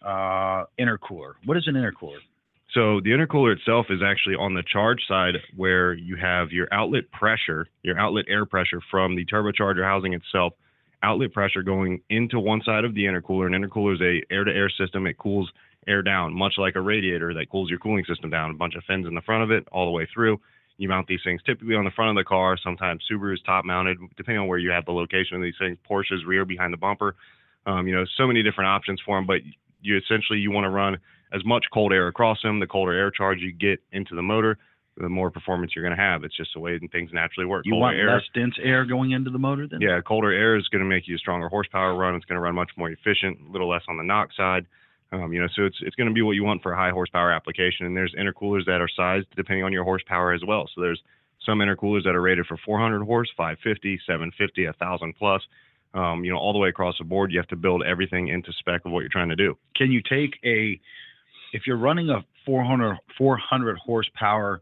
uh, intercooler. What is an intercooler? So the intercooler itself is actually on the charge side, where you have your outlet pressure, your outlet air pressure from the turbocharger housing itself, outlet pressure going into one side of the intercooler. An intercooler is a air-to-air system. It cools air down, much like a radiator that cools your cooling system down. A bunch of fins in the front of it all the way through. You mount these things typically on the front of the car. Sometimes Subaru's top mounted, depending on where you have the location of these things. Porsche's rear behind the bumper. Um, you know, so many different options for them, but you essentially, you want to run as much cold air across them. The colder air charge you get into the motor, the more performance you're going to have. It's just the way things naturally work. You colder want air, less dense air going into the motor then? Yeah, colder air is going to make you a stronger horsepower run. It's going to run much more efficient, a little less on the knock side. Um, you know, so it's it's going to be what you want for a high horsepower application. And there's intercoolers that are sized depending on your horsepower as well. So there's some intercoolers that are rated for four hundred horse, five fifty, seven fifty, one thousand plus. Um, you know, all the way across the board, you have to build everything into spec of what you're trying to do. Can you take a, if you're running a four hundred, four hundred horsepower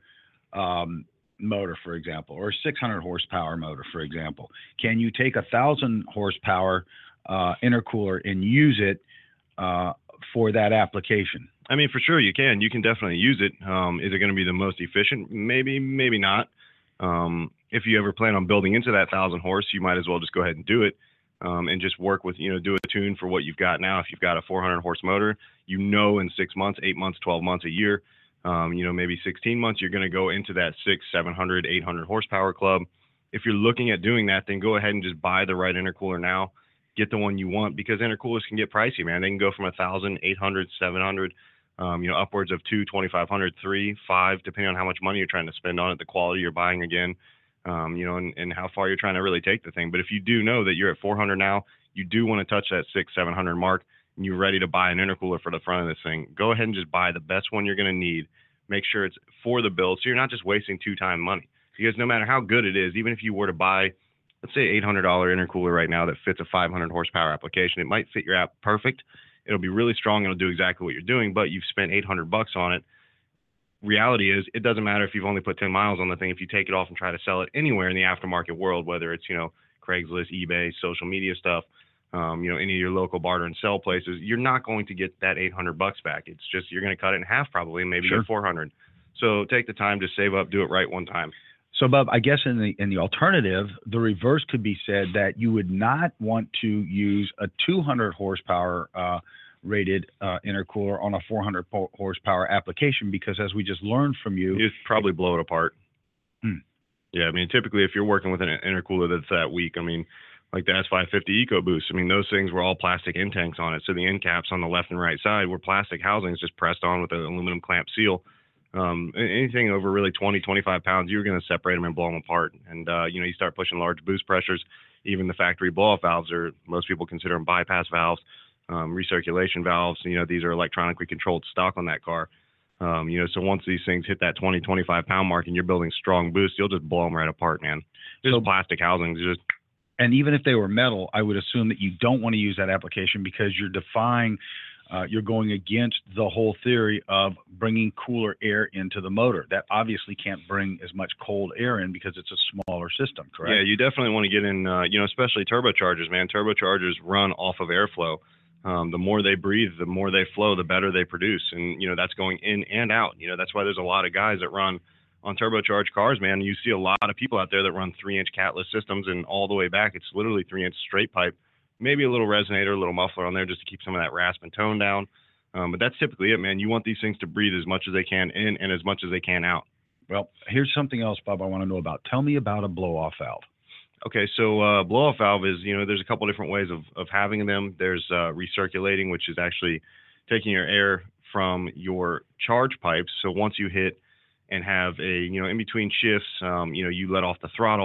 um, motor, for example, or a six hundred horsepower motor, for example, can you take a thousand horsepower uh, intercooler and use it uh, for that application? I mean, for sure you can. You can definitely use it. Um, is it going to be the most efficient? Maybe, maybe not. Um, if you ever plan on building into that thousand horse, you might as well just go ahead and do it. Um, and just work with, you know, do a tune for what you've got now. If you've got a four hundred horse motor, you know, in six months, eight months, twelve months, a year, um, you know, maybe sixteen months, you're going to go into that six, seven hundred, eight hundred horsepower club. If you're looking at doing that, then go ahead and just buy the right intercooler now. Get the one you want, because intercoolers can get pricey, man. They can go from a thousand, eight hundred, seven hundred, um, you know, upwards of two, twenty-five hundred, three, five, depending on how much money you're trying to spend on it, the quality you're buying again. Um, you know, and, and how far you're trying to really take the thing. But if you do know that you're at four hundred now, you do want to touch that six, seven hundred mark, and you're ready to buy an intercooler for the front of this thing, go ahead and just buy the best one you're going to need. Make sure it's for the build, so you're not just wasting two-time money. Because no matter how good it is, even if you were to buy, let's say, eight hundred dollar intercooler right now that fits a five hundred horsepower application, it might fit your app perfect. It'll be really strong. It'll do exactly what you're doing, but you've spent eight hundred bucks on it. Reality is, it doesn't matter if you've only put ten miles on the thing. If you take it off and try to sell it anywhere in the aftermarket world, whether it's, you know, Craigslist, eBay, social media stuff, um, you know, any of your local barter and sell places, you're not going to get that eight hundred bucks back. It's just, you're going to cut it in half probably, maybe Sure. get four hundred. So take the time to save up, do it right one time. So, Bob, I guess in the in the alternative, the reverse could be said, that you would not want to use a two hundred horsepower uh, rated uh, intercooler on a four hundred horsepower application, because as we just learned from you, You just probably blow it apart. Hmm. Yeah, I mean, typically if you're working with an intercooler that's that weak, I mean, like the S five fifty EcoBoost, I mean, those things were all plastic end tanks on it. So the end caps on the left and right side were plastic housings just pressed on with an aluminum clamp seal. Um, anything over really twenty, twenty-five pounds, you're going to separate them and blow them apart. And, uh, you know, you start pushing large boost pressures. Even the factory blow-off valves are, most people consider them bypass valves. Um, recirculation valves, you know, these are electronically controlled stock on that car. Um, you know, so once these things hit that twenty, twenty-five pound mark and you're building strong boost, you'll just blow them right apart, man. Just So, plastic housings, just. And even if they were metal, I would assume that you don't want to use that application, because you're defying, uh, you're going against the whole theory of bringing cooler air into the motor. That obviously can't bring as much cold air in because it's a smaller system, correct? Yeah, you definitely want to get in, uh, you know, especially turbochargers, man. Turbochargers run off of airflow. Um, the more they breathe, the more they flow, the better they produce. And, you know, that's going in and out. You know, that's why there's a lot of guys that run on turbocharged cars, man. You see a lot of people out there that run three inch catless systems, and all the way back, it's literally three inch straight pipe, maybe a little resonator, a little muffler on there just to keep some of that rasp and tone down. Um, but that's typically it, man. You want these things to breathe as much as they can in and as much as they can out. Well, here's something else, Bob, I want to know about. Tell me about a blow-off valve. Okay, so uh, blow-off valve is, you know, there's a couple different ways of, of having them. There's uh, recirculating, which is actually taking your air from your charge pipes. So once you hit and have a, you know, in between shifts, um, you know, you let off the throttle,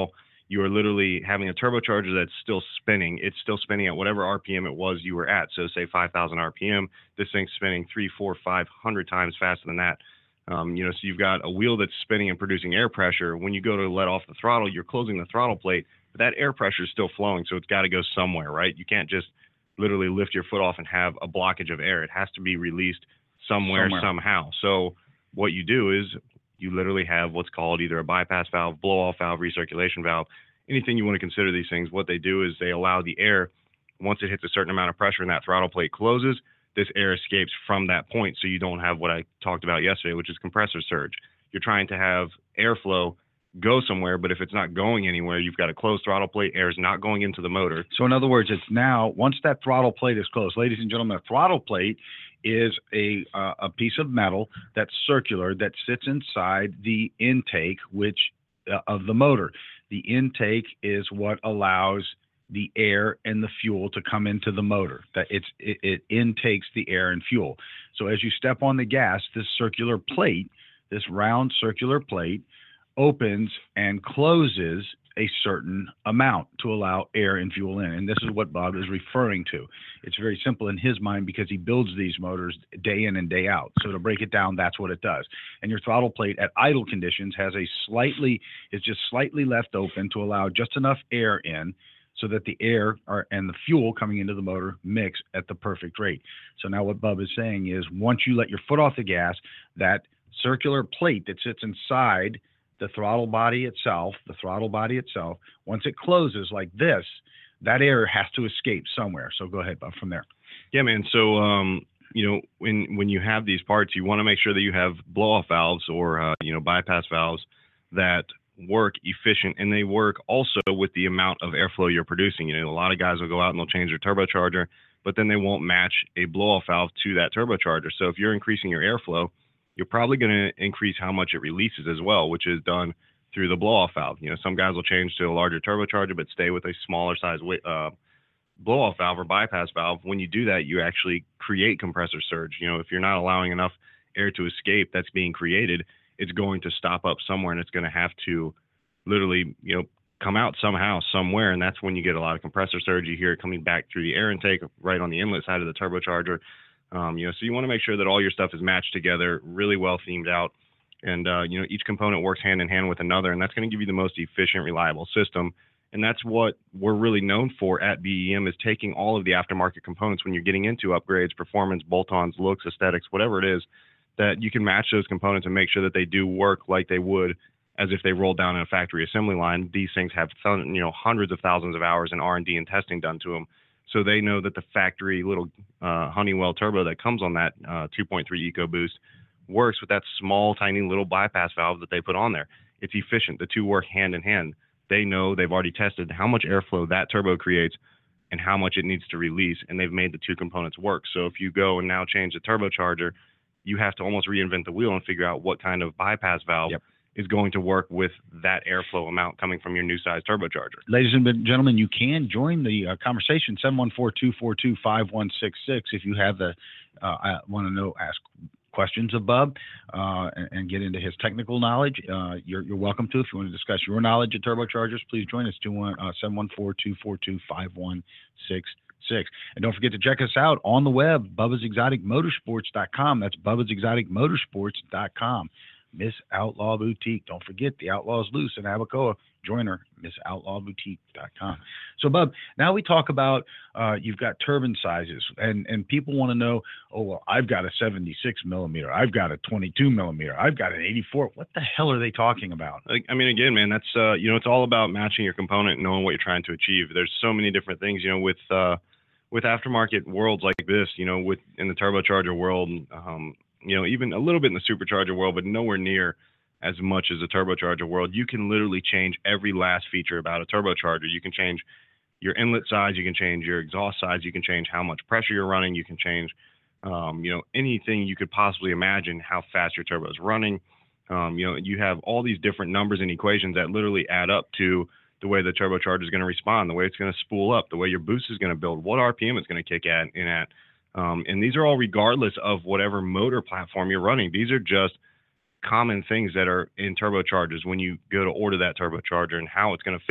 you are literally having a turbocharger that's still spinning. It's still spinning at whatever R P M it was you were at. So say five thousand R P M, this thing's spinning three, four, five hundred times faster than that. Um, you know, so you've got a wheel that's spinning and producing air pressure. When you go to let off the throttle, you're closing the throttle plate, but that air pressure is still flowing. So it's got to go somewhere, right? You can't just literally lift your foot off and have a blockage of air. It has to be released somewhere, somewhere. somehow. So what you do is you literally have what's called either a bypass valve, blow-off valve, recirculation valve, anything you want to consider these things. What they do is they allow the air, once it hits a certain amount of pressure and that throttle plate closes, this air escapes from that point, so you don't have what I talked about yesterday, which is compressor surge. You're trying to have airflow go somewhere, but if it's not going anywhere, you've got a closed throttle plate, air is not going into the motor. So in other words, it's now, once that throttle plate is closed, ladies and gentlemen, a throttle plate is a uh, a piece of metal that's circular that sits inside the intake, which uh, of the motor. The intake is what allows the air and the fuel to come into the motor. That it's it, it intakes the air and fuel. So as you step on the gas, this circular plate, this round circular plate, opens and closes a certain amount to allow air and fuel in. And this is what Bob is referring to. It's very simple in his mind because he builds these motors day in and day out. So to break it down, that's what it does. And your throttle plate at idle conditions has a slightly, is just slightly left open to allow just enough air in so that the air are, and the fuel coming into the motor mix at the perfect rate. So now what Bub is saying is once you let your foot off the gas, that circular plate that sits inside the throttle body itself, the throttle body itself, once it closes like this, that air has to escape somewhere. So go ahead, Bob, from there. Yeah, man. So, um, you know, when, when you have these parts, you want to make sure that you have blow-off valves or, uh, you know, bypass valves that work efficient, and they work also with the amount of airflow you're producing. You know, a lot of guys will go out and they'll change their turbocharger, but then they won't match a blow-off valve to that turbocharger. So if you're increasing your airflow, you're probably going to increase how much it releases as well, which is done through the blow-off valve. You know, some guys will change to a larger turbocharger, but stay with a smaller size uh, blow-off valve or bypass valve. When you do that, you actually create compressor surge. You know, if you're not allowing enough air to escape that's being created, it's going to stop up somewhere, and it's going to have to literally, you know, come out somehow, somewhere, and that's when you get a lot of compressor surge. You hear it coming back through the air intake right on the inlet side of the turbocharger. Um, you know, so you want to make sure that all your stuff is matched together, really well themed out, and uh, you know, each component works hand in hand with another, and that's going to give you the most efficient, reliable system. And that's what we're really known for at B E M, is taking all of the aftermarket components when you're getting into upgrades, performance, bolt-ons, looks, aesthetics, whatever it is, that you can match those components and make sure that they do work like they would as if they rolled down in a factory assembly line. These things have, you know, hundreds of thousands of hours in R and D and testing done to them. So they know that the factory little uh, Honeywell turbo that comes on that uh, two point three EcoBoost works with that small, tiny little bypass valve that they put on there. It's efficient. The two work hand in hand. They know, they've already tested how much airflow that turbo creates and how much it needs to release, and they've made the two components work. So if you go and now change the turbocharger, you have to almost reinvent the wheel and figure out what kind of bypass valve yep. is going to work with that airflow amount coming from your new size turbocharger. Ladies and gentlemen, you can join the uh, conversation, seven one four, two four two, five one six six, if you have the, uh, I want to know, ask questions of Bub uh, and, and get into his technical knowledge. Uh, you're, you're welcome to. If you want to discuss your knowledge of turbochargers, please join us, seven one four, two four two, five one six six. And don't forget to check us out on the web, Bubba's Exotic Motorsports dot com. That's Bubba's Exotic Motorsports dot com. Miss Outlaw Boutique. Don't forget, the Outlaw's loose in Abacoa. Join her, Miss Outlaw Boutique dot com. So, Bub, now we talk about uh, you've got turbine sizes, and, and people want to know, oh, well, I've got a seventy-six millimeter. I've got a twenty-two millimeter. I've got an eighty-four. What the hell are they talking about? I mean, again, man, that's, uh, you know, it's all about matching your component and knowing what you're trying to achieve. There's so many different things, you know, with, uh, with aftermarket worlds like this, you know, with in the turbocharger world, um, you know, even a little bit in the supercharger world, but nowhere near as much as the turbocharger world. You can literally change every last feature about a turbocharger. You can change your inlet size, you can change your exhaust size, you can change how much pressure you're running, you can change, um, you know, anything you could possibly imagine, how fast your turbo is running. Um, you know, you have all these different numbers and equations that literally add up to the way the turbocharger is going to respond, the way it's going to spool up, the way your boost is going to build, what R P M it's going to kick at in at. Um, and these are all regardless of whatever motor platform you're running. These are just common things that are in turbochargers when you go to order that turbocharger and how it's going to fit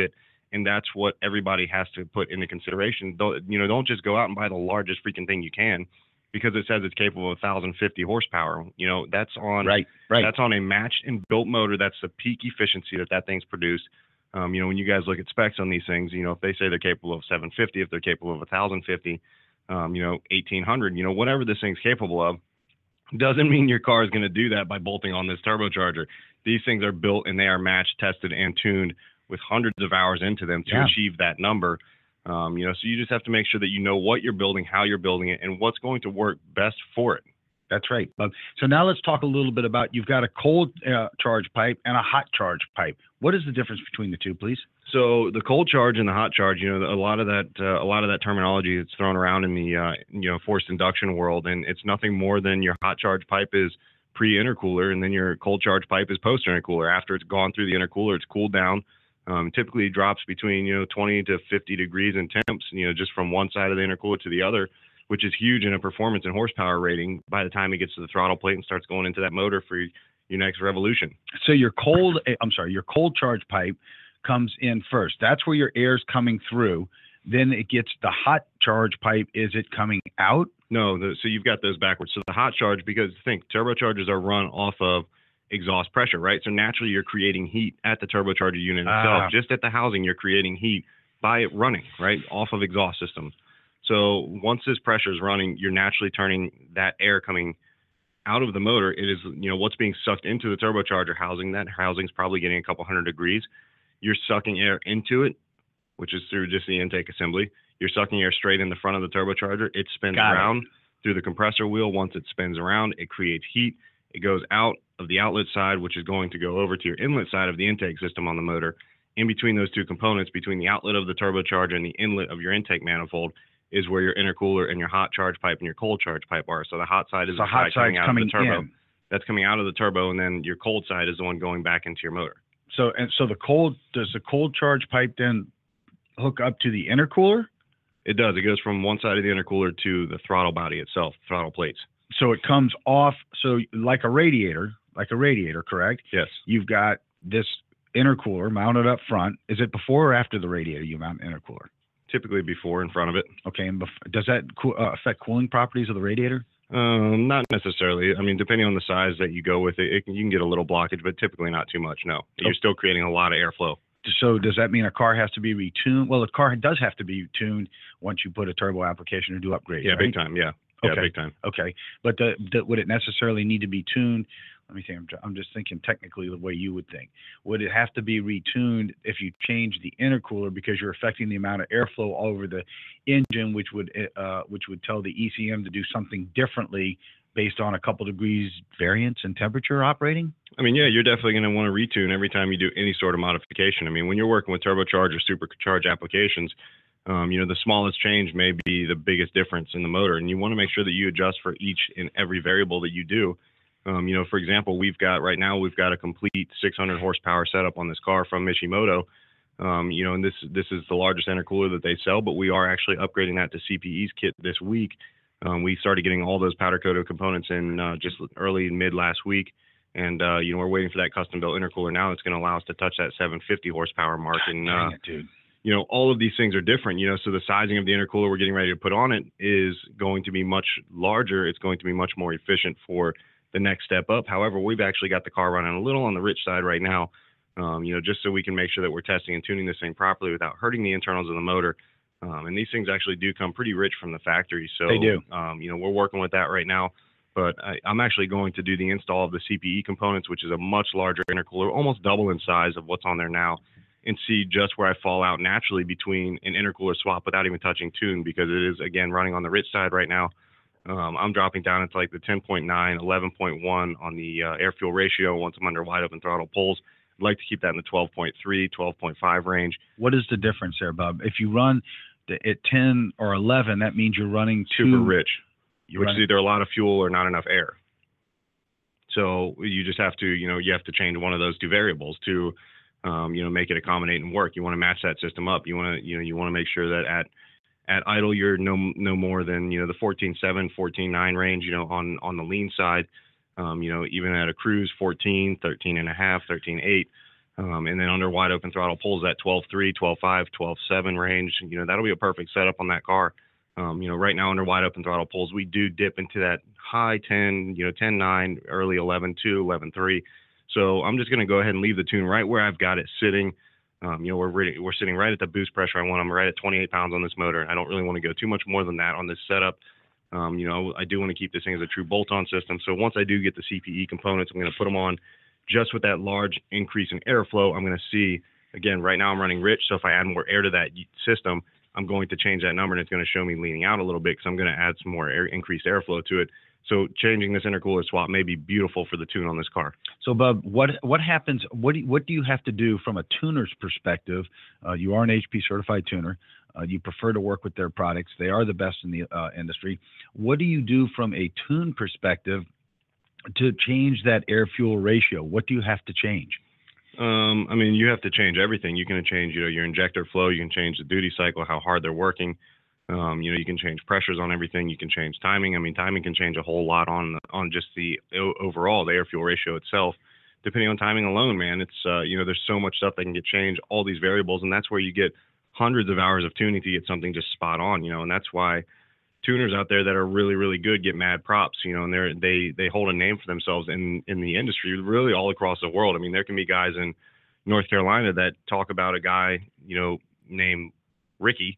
And that's what everybody has to put into consideration. Don't, you know, don't just go out and buy the largest freaking thing you can because it says it's capable of one thousand fifty horsepower. You know, that's on right, right. That's on a matched and built motor. That's the peak efficiency that that thing's produced. Um, you know, when you guys look at specs on these things, you know, if they say they're capable of seven fifty, if they're capable of one thousand fifty, um, you know, eighteen hundred, you know, whatever this thing's capable of, doesn't mean your car is going to do that by bolting on this turbocharger. These things are built and they are matched, tested, and tuned with hundreds of hours into them to yeah. achieve that number. Um, you know, so you just have to make sure that you know what you're building, how you're building it, and what's going to work best for it. That's right. So now let's talk a little bit about, you've got a cold uh, charge pipe and a hot charge pipe. What is the difference between the two, please? So the cold charge and the hot charge, you know, a lot of that, uh, a lot of that terminology that's thrown around in the, uh, you know, forced induction world, and it's nothing more than your hot charge pipe is pre-intercooler, and then your cold charge pipe is post-intercooler. After it's gone through the intercooler, it's cooled down. Um, typically drops between, you know, twenty to fifty degrees in temps, you know, just from one side of the intercooler to the other, which is huge in a performance and horsepower rating by the time it gets to the throttle plate and starts going into that motor for your next revolution. So your cold, I'm sorry, your cold charge pipe comes in first. That's where your air's coming through. Then it gets the hot charge pipe. Is it coming out? No, the, so you've got those backwards. So the hot charge, because think turbochargers are run off of exhaust pressure, right? So naturally you're creating heat at the turbocharger unit itself. Ah. Just at the housing, you're creating heat by it running, right, off of exhaust system. So once this pressure is running, you're naturally turning that air coming out of the motor. It is, you know, what's being sucked into the turbocharger housing. That housing's probably getting a couple hundred degrees. You're sucking air into it, which is through just the intake assembly. You're sucking air straight in the front of the turbocharger. It spins Got around it. through the compressor wheel. Once it spins around, it creates heat. It goes out of the outlet side, which is going to go over to your inlet side of the intake system on the motor. In between those two components, between the outlet of the turbocharger and the inlet of your intake manifold, is where your intercooler and your hot charge pipe and your cold charge pipe are. So the hot side is the the hot side coming side's out coming of the turbo. in. That's coming out of the turbo, and then your cold side is the one going back into your motor. So and so the cold, does the cold charge pipe then hook up to the intercooler? It does. It goes from one side of the intercooler to the throttle body itself, throttle plates. So it comes off, so like a radiator, like a radiator, correct? Yes. You've got this intercooler mounted up front. Is it before or after the radiator you mount an intercooler? Typically before, in front of it. Okay, and bef- does that co- uh, affect cooling properties of the radiator? Um, not necessarily. I mean, depending on the size that you go with it, it can, you can get a little blockage, but typically not too much, no. You're still creating a lot of airflow. So does that mean a car has to be retuned? Well, a car does have to be tuned once you put a turbo application or do upgrades, Yeah, right? big time, yeah. Yeah, Okay. big time. Okay, but the, the, would it necessarily need to be tuned? Let me think. I'm, I'm just thinking technically the way you would think. Would it have to be retuned if you change the intercooler because you're affecting the amount of airflow over the engine, which would uh, which would tell the E C M to do something differently based on a couple degrees variance in temperature operating? I mean, yeah, you're definitely going to want to retune every time you do any sort of modification. I mean, when you're working with turbocharged or supercharged applications, um, you know, the smallest change may be the biggest difference in the motor, and you want to make sure that you adjust for each and every variable that you do. Um, you know, for example, we've got right now we've got a complete six hundred horsepower setup on this car from Mishimoto. Um, you know, and this this is the largest intercooler that they sell, but we are actually upgrading that to C P E's kit this week. Um, we started getting all those powder coated components in uh, just early and mid last week, and uh, you know, we're waiting for that custom built intercooler now. It's going to allow us to touch that seven fifty horsepower mark. God, and dang uh, it, dude. you know, all of these things are different, you know, so the sizing of the intercooler we're getting ready to put on it is going to be much larger. It's going to be much more efficient for the next step up. However, we've actually got the car running a little on the rich side right now, um, you know, just so we can make sure that we're testing and tuning this thing properly without hurting the internals of the motor. Um, and these things actually do come pretty rich from the factory. So, They do. Um, you know, we're working with that right now. But I, I'm actually going to do the install of the C P E components, which is a much larger intercooler, almost double in size of what's on there now, and see just where I fall out naturally between an intercooler swap without even touching tune, because it is, again, running on the rich side right now. Um, I'm dropping down into like the ten point nine, eleven point one on the uh, air-fuel ratio once I'm under wide open throttle pulls. I'd like to keep that in the twelve point three, twelve point five range. What is the difference there, Bob? If you run the, at ten or eleven, that means you're running Super too, rich, you're which running, is either a lot of fuel or not enough air. So you just have to, you know, you have to change one of those two variables to, um, you know, make it accommodate and work. You want to match that system up. You want to, you know, you want to make sure that at At idle, you're no no more than, you know, the fourteen seven, fourteen nine range, you know, on, on the lean side. Um, you know, even at a cruise, fourteen, thirteen and a half, thirteen eight. Um, and then under wide open throttle pulls that twelve three, twelve five, twelve seven range. You know, that'll be a perfect setup on that car. Um, you know, right now under wide open throttle pulls, we do dip into that high ten, you know, ten nine, early eleven two, eleven three. So I'm just going to go ahead and leave the tune right where I've got it sitting. Um, you know, we're really, we're sitting right at the boost pressure I want. I'm right at twenty-eight pounds on this motor. I don't really want to go too much more than that on this setup. Um, you know, I do want to keep this thing as a true bolt-on system. So once I do get the C P E components, I'm going to put them on just with that large increase in airflow. I'm going to see, again, right now I'm running rich. So if I add more air to that system, I'm going to change that number and it's going to show me leaning out a little bit because I'm going to add some more air, increased airflow to it. So changing this intercooler swap may be beautiful for the tune on this car. So, Bub, what what happens? What do you, what do you have to do from a tuner's perspective? Uh, you are an H P certified tuner. Uh, you prefer to work with their products. They are the best in the uh, industry. What do you do from a tune perspective to change that air-fuel ratio? What do you have to change? Um, I mean, you have to change everything. You can change, you know, your injector flow. You can change the duty cycle, how hard they're working. Um, you know, you can change pressures on everything. You can change timing. I mean, timing can change a whole lot on on just the overall, the air-fuel ratio itself. Depending on timing alone, man, it's, uh, you know, there's so much stuff that can get changed, all these variables, and that's where you get hundreds of hours of tuning to get something just spot on, you know, and that's why tuners out there that are really, really good get mad props, you know, and they're, they, they hold a name for themselves in, in the industry, really all across the world. I mean, there can be guys in North Carolina that talk about a guy, you know, named Ricky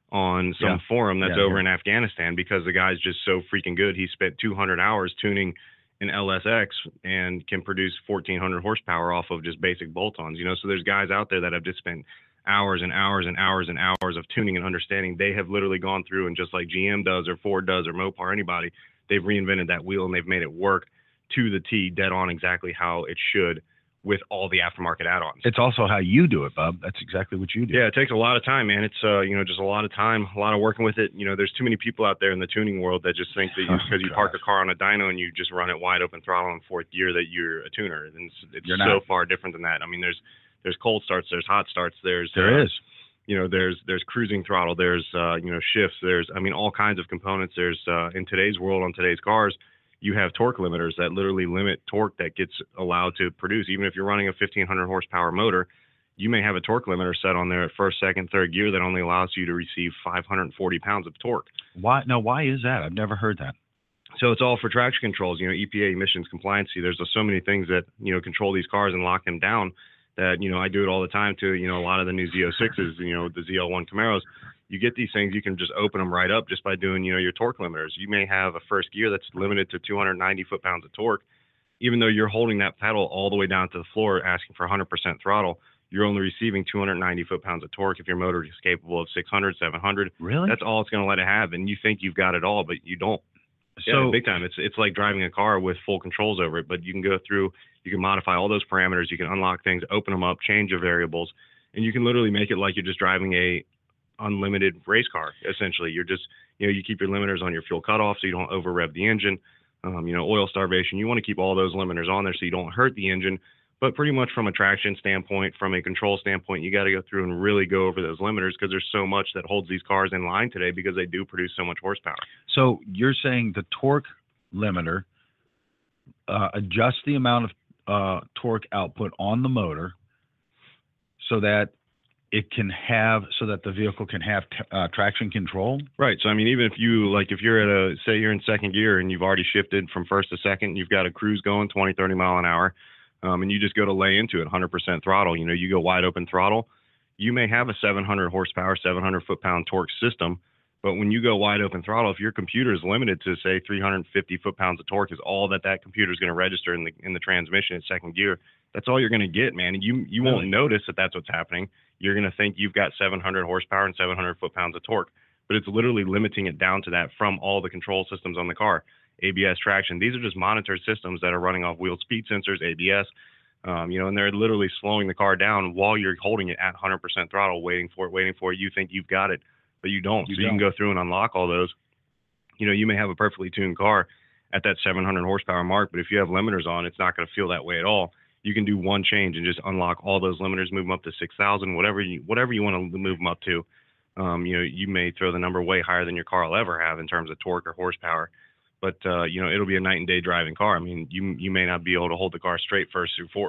on some yeah. forum that's yeah, over yeah. in Afghanistan because the guy's just so freaking good. He spent two hundred hours tuning an L S X and can produce fourteen hundred horsepower off of just basic bolt-ons, you know, so there's guys out there that have just spent hours and hours and hours and hours of tuning and understanding. They have literally gone through and just like G M does or Ford does or Mopar or anybody, they've reinvented that wheel and they've made it work to the T, dead on exactly how it should with all the aftermarket add-ons. It's also how you do it, Bub. That's exactly what you do. Yeah, it takes a lot of time, man. It's, uh, you know, just a lot of time, a lot of working with it. You know, there's too many people out there in the tuning world that just think that you, because you park a car on a dyno and you just run it wide open throttle in fourth gear that you're a tuner. And it's, it's so far different than that. I mean, there's, There's cold starts, there's hot starts, there's there uh, is, you know, there's there's cruising throttle, there's uh, you know shifts, there's I mean all kinds of components. There's uh, in today's world on today's cars, you have torque limiters that literally limit torque that gets allowed to produce. Even if you're running a fifteen hundred horsepower motor, you may have a torque limiter set on there at first, second, third gear that only allows you to receive five hundred forty pounds of torque. Why? No, why is that? I've never heard that. So it's all for traction controls. You know, E P A emissions compliancy. There's so many things that you know control these cars and lock them down. That, you know, I do it all the time to, you know, a lot of the new Z oh sixes, you know, the Z L one Camaros, you get these things, you can just open them right up just by doing, you know, your torque limiters. You may have a first gear that's limited to two hundred ninety foot-pounds of torque. Even though you're holding that pedal all the way down to the floor, asking for one hundred percent throttle, you're only receiving two hundred ninety foot-pounds of torque if your motor is capable of six hundred, seven hundred. Really? That's all it's going to let it have, and you think you've got it all, but you don't. So yeah, big time. It's it's like driving a car with full controls over it, but you can go through, you can modify all those parameters, you can unlock things, open them up, change your variables, and you can literally make it like you're just driving a unlimited race car. Essentially, you're just, you know, you keep your limiters on your fuel cutoff so you don't over rev the engine. Um, you know, oil starvation. You want to keep all those limiters on there so you don't hurt the engine. But pretty much from a traction standpoint, from a control standpoint, you got to go through and really go over those limiters because there's so much that holds these cars in line today because they do produce so much horsepower. So you're saying the torque limiter uh, adjusts the amount of uh, torque output on the motor so that it can have, so that the vehicle can have t- uh, traction control? Right. So, I mean, even if you, like, if you're at a, say you're in second gear and you've already shifted from first to second, you've got a cruise going twenty, thirty mile an hour. Um, and you just go to lay into it, one hundred percent throttle. You know, you go wide open throttle, you may have a seven hundred horsepower, seven hundred foot-pound torque system, but when you go wide open throttle, if your computer is limited to, say, three hundred fifty foot-pounds of torque is all that that computer is going to register in the in the transmission in second gear, that's all you're going to get, man. And you you really? won't notice that that's what's happening. You're going to think you've got seven hundred horsepower and seven hundred foot-pounds of torque, but it's literally limiting it down to that from all the control systems on the car. A B S, traction. These are just monitored systems that are running off wheel speed sensors, A B S, um, you know, and they're literally slowing the car down while you're holding it at one hundred percent throttle, waiting for it, waiting for it. You think you've got it, but you don't. You so don't. You can go through and unlock all those. You know, you may have a perfectly tuned car at that seven hundred horsepower mark, but if you have limiters on, it's not going to feel that way at all. You can do one change and just unlock all those limiters, move them up to six thousand, whatever you, whatever you want to move them up to. Um, you know, you may throw the number way higher than your car will ever have in terms of torque or horsepower. But, uh, you know, it'll be a night and day driving car. I mean, you you may not be able to hold the car straight first through fourth.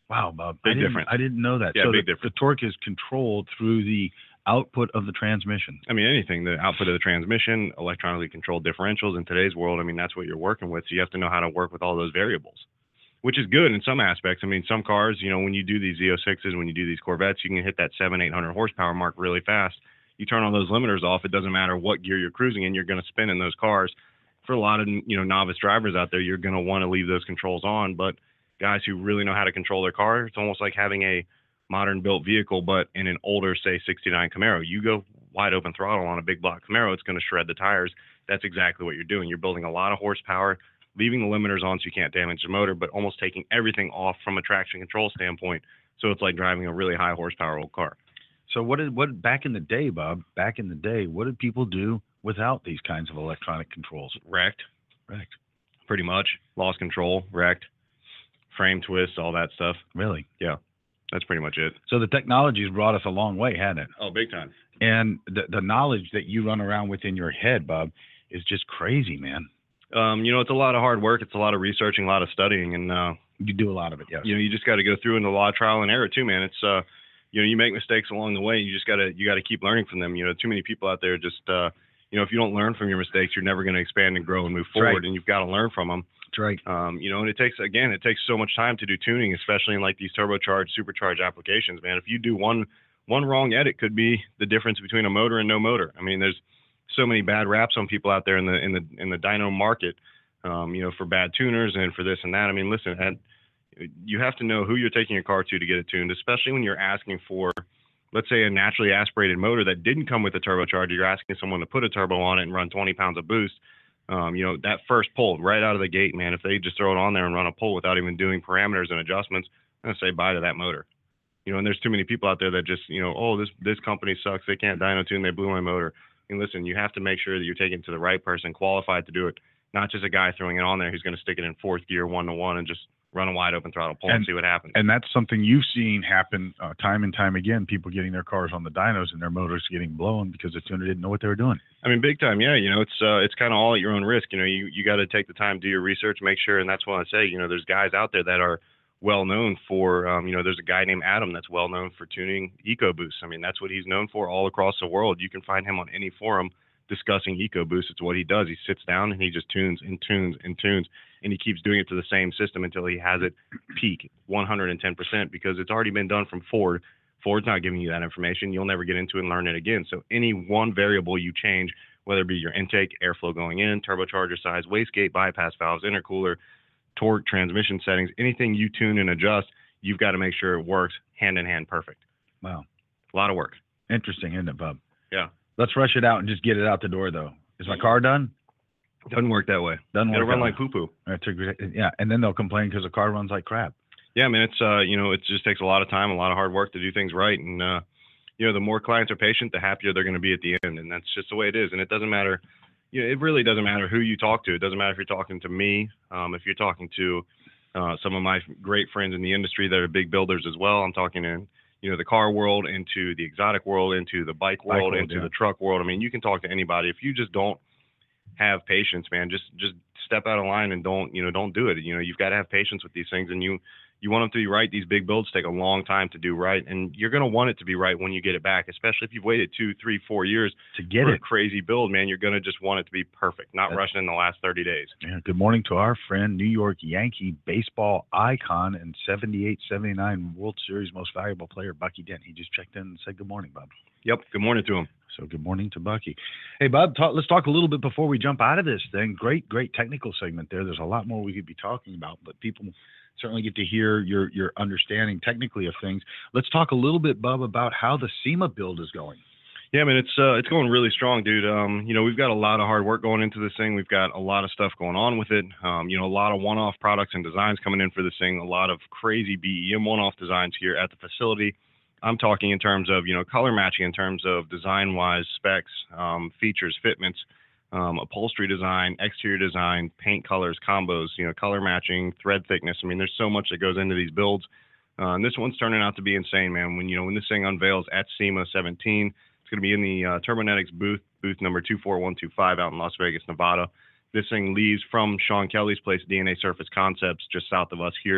Wow, Bob. Big I didn't, difference. I didn't know that. Yeah, so big the, difference. the torque is controlled through the output of the transmission. I mean, anything, the output of the transmission, electronically controlled differentials in today's world, I mean, that's what you're working with. So you have to know how to work with all those variables, which is good in some aspects. I mean, some cars, you know, when you do these Z oh sixes, when you do these Corvettes, you can hit that seven, eight hundred horsepower mark really fast. You turn all those limiters off, it doesn't matter what gear you're cruising in, you're going to spin in those cars. For a lot of, you know, novice drivers out there, you're going to want to leave those controls on. But guys who really know how to control their car, it's almost like having a modern built vehicle, but in an older, say, sixty-nine Camaro. You go wide open throttle on a big block Camaro, it's going to shred the tires. That's exactly what you're doing. You're building a lot of horsepower, leaving the limiters on so you can't damage the motor, but almost taking everything off from a traction control standpoint. So it's like driving a really high horsepower old car. So what did what back in the day, Bob? Back in the day, what did people do without these kinds of electronic controls? Wrecked. Wrecked. Pretty much. Lost control, wrecked, frame twists, all that stuff. Really? Yeah. That's pretty much it. So the technology's brought us a long way, hasn't it? Oh, big time. And the the knowledge that you run around with in your head, Bob, is just crazy, man. Um, you know, it's a lot of hard work. It's a lot of researching, a lot of studying, and uh, You do a lot of it, yes. you know, you just got to go through in the law of trial and error too, man. It's uh, you know, you make mistakes along the way. You just gotta you gotta keep learning from them. You know, too many people out there just uh, you know, if you don't learn from your mistakes, you're never going to expand and grow and move forward. right. And you've got to learn from them. That's right. Um, you know, and it takes, again, it takes so much time to do tuning, especially in like these turbocharged, supercharged applications, man. If you do one, one wrong edit could be the difference between a motor and no motor. I mean, there's so many bad raps on people out there in the, in the, in the dyno market, um, you know, for bad tuners and for this and that. I mean, listen, and you have to know who you're taking your car to to get it tuned, especially when you're asking for, let's say, a naturally aspirated motor that didn't come with a turbocharger. You're asking someone to put a turbo on it and run twenty pounds of boost. Um, you know, that first pull right out of the gate, man, if they just throw it on there and run a pull without even doing parameters and adjustments, I'm going to say bye to that motor. You know, and there's too many people out there that just, you know, oh, this this company sucks. They can't dyno tune. They blew my motor. And listen, you have to make sure that you're taking it to the right person, qualified to do it, not just a guy throwing it on there who's going to stick it in fourth gear, one to one, and just run a wide open throttle pull and, and see what happens. And that's something you've seen happen uh, time and time again, people getting their cars on the dynos and their motors getting blown because the tuner didn't know what they were doing. I mean, big time. Yeah. You know, it's, uh, it's kind of all at your own risk. You know, you, you got to take the time, do your research, make sure. And that's what I say, you know, there's guys out there that are well known for, um, you know, there's a guy named Adam that's well known for tuning EcoBoost. I mean, that's what he's known for all across the world. You can find him on any forum discussing EcoBoost. It's what he does. He sits down and he just tunes and tunes and tunes, and he keeps doing it to the same system until he has it peak one hundred ten percent, because it's already been done from Ford. Ford's not giving you that information. You'll never get into it and learn it again. So any one variable you change, whether it be your intake, airflow going in, turbocharger size, wastegate, bypass valves, intercooler, torque, transmission settings, anything you tune and adjust, you've got to make sure it works hand in hand perfect. Wow. A lot of work. Interesting, isn't it, Bub? Yeah. Let's rush it out and just get it out the door, though. Is my car done? Doesn't work that way. Doesn't It'll work run that like way. poo-poo. That's a great, yeah, and then they'll complain because the car runs like crap. Yeah, I mean, it's, uh, you know, it just takes a lot of time, a lot of hard work to do things right. And, uh, you know, the more clients are patient, the happier they're going to be at the end. And that's just the way it is. And it doesn't matter, you know, it really doesn't matter who you talk to. It doesn't matter if you're talking to me, um, if you're talking to uh, some of my great friends in the industry that are big builders as well. I'm talking in, you know, the car world, into the exotic world, into the bike world, bike world into yeah. the truck world. I mean, you can talk to anybody. If you just don't have patience, man, just, just step out of line and don't, you know, don't do it. You know, you've got to have patience with these things, and you, you want them to be right. These big builds take a long time to do right, and you're going to want it to be right when you get it back, especially if you've waited two, three, four years to get for it. a crazy build, man. You're going to just want it to be perfect, not That's, rushing in the last thirty days. Yeah, good morning to our friend, New York Yankee baseball icon and seventy-eight seventy-nine World Series most valuable player, Bucky Dent. He just checked in and said good morning, Bob. Yep. Good morning to him. So good morning to Bucky. Hey, Bob, talk, let's talk a little bit before we jump out of this thing. Great, great technical segment there. There's a lot more we could be talking about, but people certainly get to hear your your understanding technically of things. Let's talk a little bit, Bub, about how the SEMA build is going. Yeah, I mean, it's uh, it's going really strong, dude. Um, you know, we've got a lot of hard work going into this thing. We've got a lot of stuff going on with it. Um, you know, a lot of one-off products and designs coming in for this thing. A lot of crazy B E M one-off designs here at the facility. I'm talking in terms of, you know, color matching, in terms of design-wise, specs, um, features, fitments, um, upholstery design, exterior design, paint colors, combos, you know, color matching, thread thickness. I mean, there's so much that goes into these builds. Uh, and this one's turning out to be insane, man. When, you know, when this thing unveils at SEMA seventeen, it's going to be in the uh, Turbonetics booth, booth number two four one two five out in Las Vegas, Nevada. This thing leaves from Sean Kelly's place, D N A Surface Concepts, just south of us here.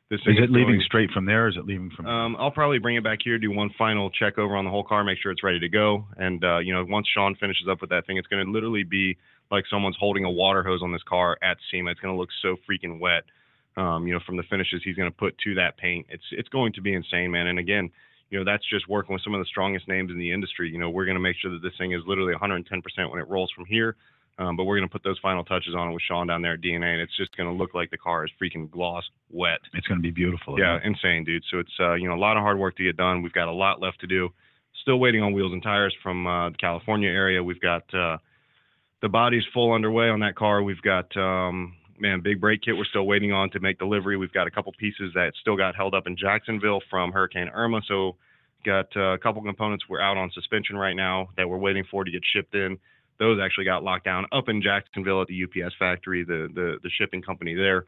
This is it leaving going, straight from there, or is it leaving from? Um, I'll probably bring it back here, do one final check over on the whole car, make sure it's ready to go. And uh, you know, once Sean finishes up with that thing, it's going to literally be like someone's holding a water hose on this car at SEMA. It's going to look so freaking wet. Um, you know, from the finishes he's going to put to that paint, it's it's going to be insane, man. And again, you know, that's just working with some of the strongest names in the industry. You know, we're going to make sure that this thing is literally one hundred ten percent when it rolls from here. Um, but we're going to put those final touches on it with Sean down there at D N A, and it's just going to look like the car is freaking gloss wet. It's going to be beautiful. Yeah, insane, dude. So it's, uh, you know, a lot of hard work to get done. We've got a lot left to do. Still waiting on wheels and tires from uh, the California area. We've got uh, the body's full underway on that car. We've got, um, man, big brake kit we're still waiting on to make delivery. We've got a couple pieces that still got held up in Jacksonville from Hurricane Irma. So got uh, a couple components we're out on suspension right now that we're waiting for to get shipped in. Those actually got locked down up in Jacksonville at the U P S factory, the the, the shipping company there.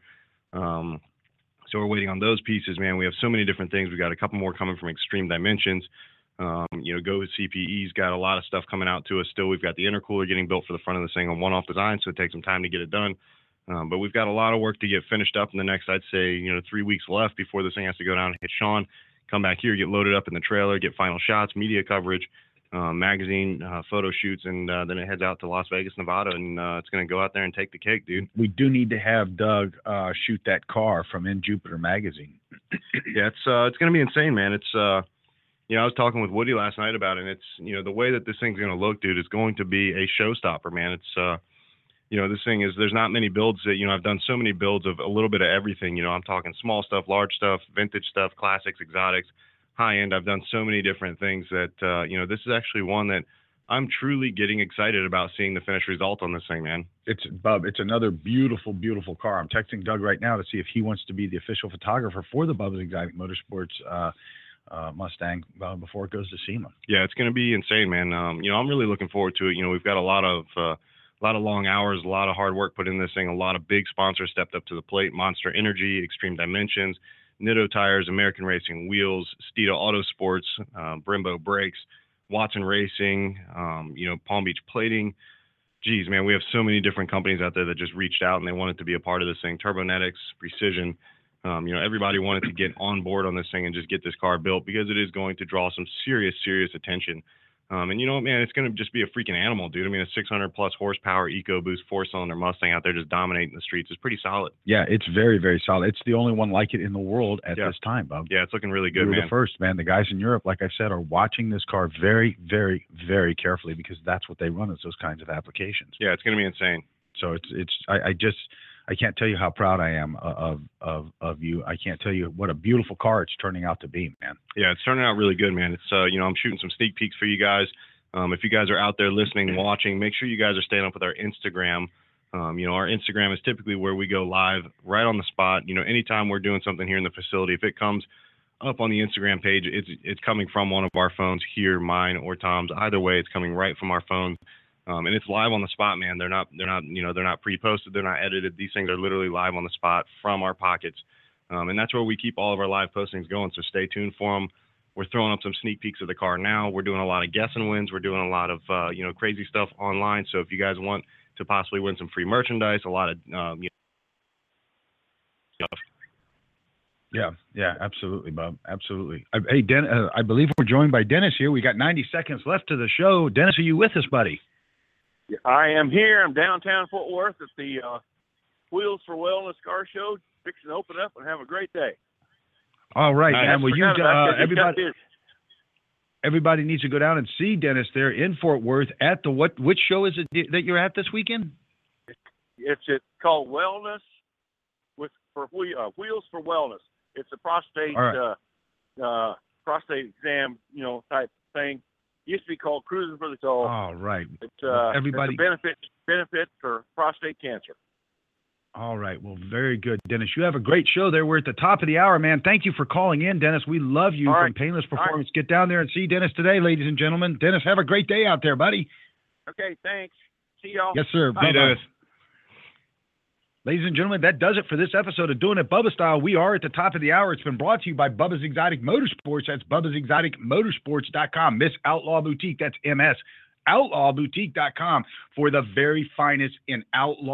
Um, so we're waiting on those pieces, man. We have so many different things. We got a couple more coming from Extreme Dimensions. Um, you know, Go C P E's got a lot of stuff coming out to us still. We've got the intercooler getting built for the front of the thing on one-off design, so it takes some time to get it done. Um, but we've got a lot of work to get finished up in the next, I'd say, you know, three weeks left before this thing has to go down and hit Sean, come back here, get loaded up in the trailer, get final shots, media coverage, Uh, magazine uh, photo shoots, and uh, then it heads out to Las Vegas, Nevada, and uh, it's going to go out there and take the cake, dude. We do need to have Doug uh, shoot that car from In Jupiter magazine. Yeah, it's uh, it's going to be insane, man. It's uh, you know, I was talking with Woody last night about it, and it's, you know, the way that this thing's going to look, dude, is going to be a showstopper, man. It's uh, you know, this thing is, there's not many builds that, you know, I've done so many builds of a little bit of everything. You know, I'm talking small stuff, large stuff, vintage stuff, classics, exotics, high end. I've done so many different things that, uh, you know, this is actually one that I'm truly getting excited about seeing the finished result on this thing, man. It's Bub. It's another beautiful, beautiful car. I'm texting Doug right now to see if he wants to be the official photographer for the Bubba's Exotic Motorsports uh, uh, Mustang uh, before it goes to SEMA. Yeah, it's going to be insane, man. Um, you know, I'm really looking forward to it. You know, we've got a lot of, uh, a lot of long hours, a lot of hard work put in this thing. A lot of big sponsors stepped up to the plate: Monster Energy, Extreme Dimensions, Nitto Tires, American Racing Wheels, Steeda Autosports, um, Brembo Brakes, Watson Racing, um, you know, Palm Beach Plating. Geez, man, we have so many different companies out there that just reached out and they wanted to be a part of this thing. Turbonetics, Precision, um, you know, everybody wanted to get on board on this thing and just get this car built, because it is going to draw some serious, serious attention. Um, and you know what, man, it's going to just be a freaking animal, dude. I mean, a six hundred plus horsepower EcoBoost four-cylinder Mustang out there just dominating the streets is pretty solid. Yeah, it's very, very solid. It's the only one like it in the world at yeah. this time, Bob. Yeah, it's looking really good, we were man. the first, man. The guys in Europe, like I said, are watching this car very, very, very carefully, because that's what they run, is those kinds of applications. Yeah, it's going to be insane. So it's, it's, I, I just, I can't tell you how proud I am of, of, of you. I can't tell you what a beautiful car it's turning out to be, man. Yeah, it's turning out really good, man. It's, uh, you know, I'm shooting some sneak peeks for you guys. Um, if you guys are out there listening, watching, make sure you guys are staying up with our Instagram. Um, you know, our Instagram is typically where we go live right on the spot. You know, anytime we're doing something here in the facility, if it comes up on the Instagram page, it's it's coming from one of our phones here, mine or Tom's. Either way, it's coming right from our phone, um, and it's live on the spot, man. They're not they're not you know they're not pre-posted, they're not edited. These things are literally live on the spot from our pockets, um, and that's where we keep all of our live postings going. So stay tuned for them. We're throwing up some sneak peeks of the car now. We're doing a lot of guess and wins. We're doing a lot of, uh, you know, crazy stuff online. So if you guys want to possibly win some free merchandise, a lot of, um, you know, stuff. Yeah, yeah, absolutely, Bob. Absolutely. I, hey, Den, uh, I believe we're joined by Dennis here. We got ninety seconds left to the show. Dennis, are you with us, buddy? I am here. I'm downtown Fort Worth at the uh, Wheels for Wellness car show. Fixing to open up and have a great day. All right, nice. man. Well, you, uh, everybody, this. everybody needs to go down and see Dennis there in Fort Worth at the what? Which show is it that you're at this weekend? It's it's called Wellness with for uh, Wheels for Wellness. It's a prostate right. uh, uh, prostate exam, you know, type thing. Used to be called Cruising for the Soul. All right. It's, uh, everybody it's a benefit benefit for prostate cancer. All right. Well, very good, Dennis. You have a great show there. We're at the top of the hour, man. Thank you for calling in, Dennis. We love you All from right. Painless Performance. Right. Get down there and see Dennis today, ladies and gentlemen. Dennis, have a great day out there, buddy. Okay, thanks. See y'all. Yes, sir. Hey, Dennis. Ladies and gentlemen, that does it for this episode of Doing It Bubba Style. We are at the top of the hour. It's been brought to you by Bubba's Exotic Motorsports. That's Bubba's Exotic Motorsports dot com. Miss Outlaw Boutique. That's M S Outlaw Boutique dot com for the very finest in outlaw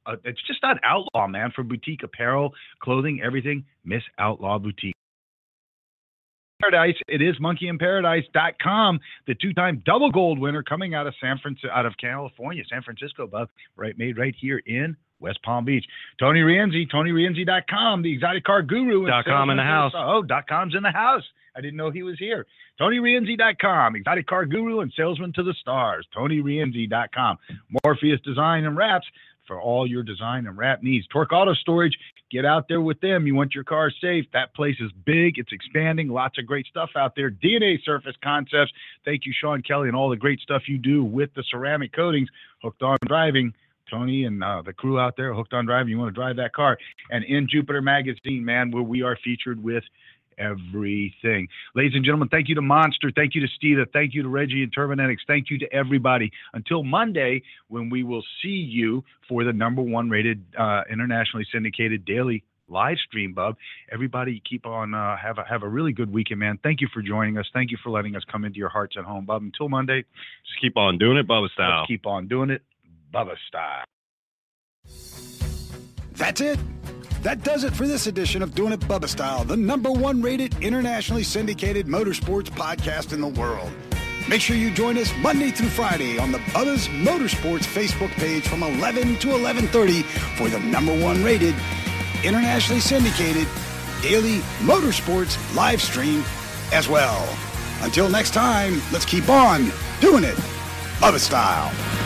uh, it's just not Outlaw, man, for boutique apparel, clothing, everything. Miss Outlaw Boutique. Paradise. It is monkey in paradise dot com, the two-time double gold winner coming out of San Francisco, out of California, San Francisco, Bob, right, made right here in West Palm Beach. Tony Rienzi, Tony Rienzi dot com, the exotic car guru. Dot com in the house. Oh, dot com's in the house. I didn't know he was here. Tony Rienzi dot com, exotic car guru and salesman to the stars. Tony Rienzi dot com. Morpheus Design and Wraps for all your design and wrap needs. Torque Auto Storage, get out there with them. You want your car safe. That place is big. It's expanding. Lots of great stuff out there. D N A Surface Concepts. Thank you, Sean Kelly, and all the great stuff you do with the ceramic coatings. Hooked on Driving. Tony and uh, the crew out there, Hooked on Driving. You want to drive that car. And in Jupiter Magazine, man, where we are featured with everything. Ladies and gentlemen, thank you to Monster. Thank you to Steeda. Thank you to Reggie and Turbonetics. Thank you to everybody. Until Monday, when we will see you for the number one rated uh, internationally syndicated daily live stream, Bub. Everybody keep on, uh, have a, have a really good weekend, man. Thank you for joining us. Thank you for letting us come into your hearts at home, Bub. Until Monday, just keep on doing it, Bubba style. Let's keep on doing it, Bubba style. That's it. That does it for this edition of Doing It Bubba Style, the number one rated internationally syndicated motorsports podcast in the world. Make sure you join us Monday through Friday on the Bubba's Motorsports Facebook page from eleven to eleven thirty for the number one rated internationally syndicated daily motorsports live stream as well. Until next time, let's keep on doing it Bubba Style.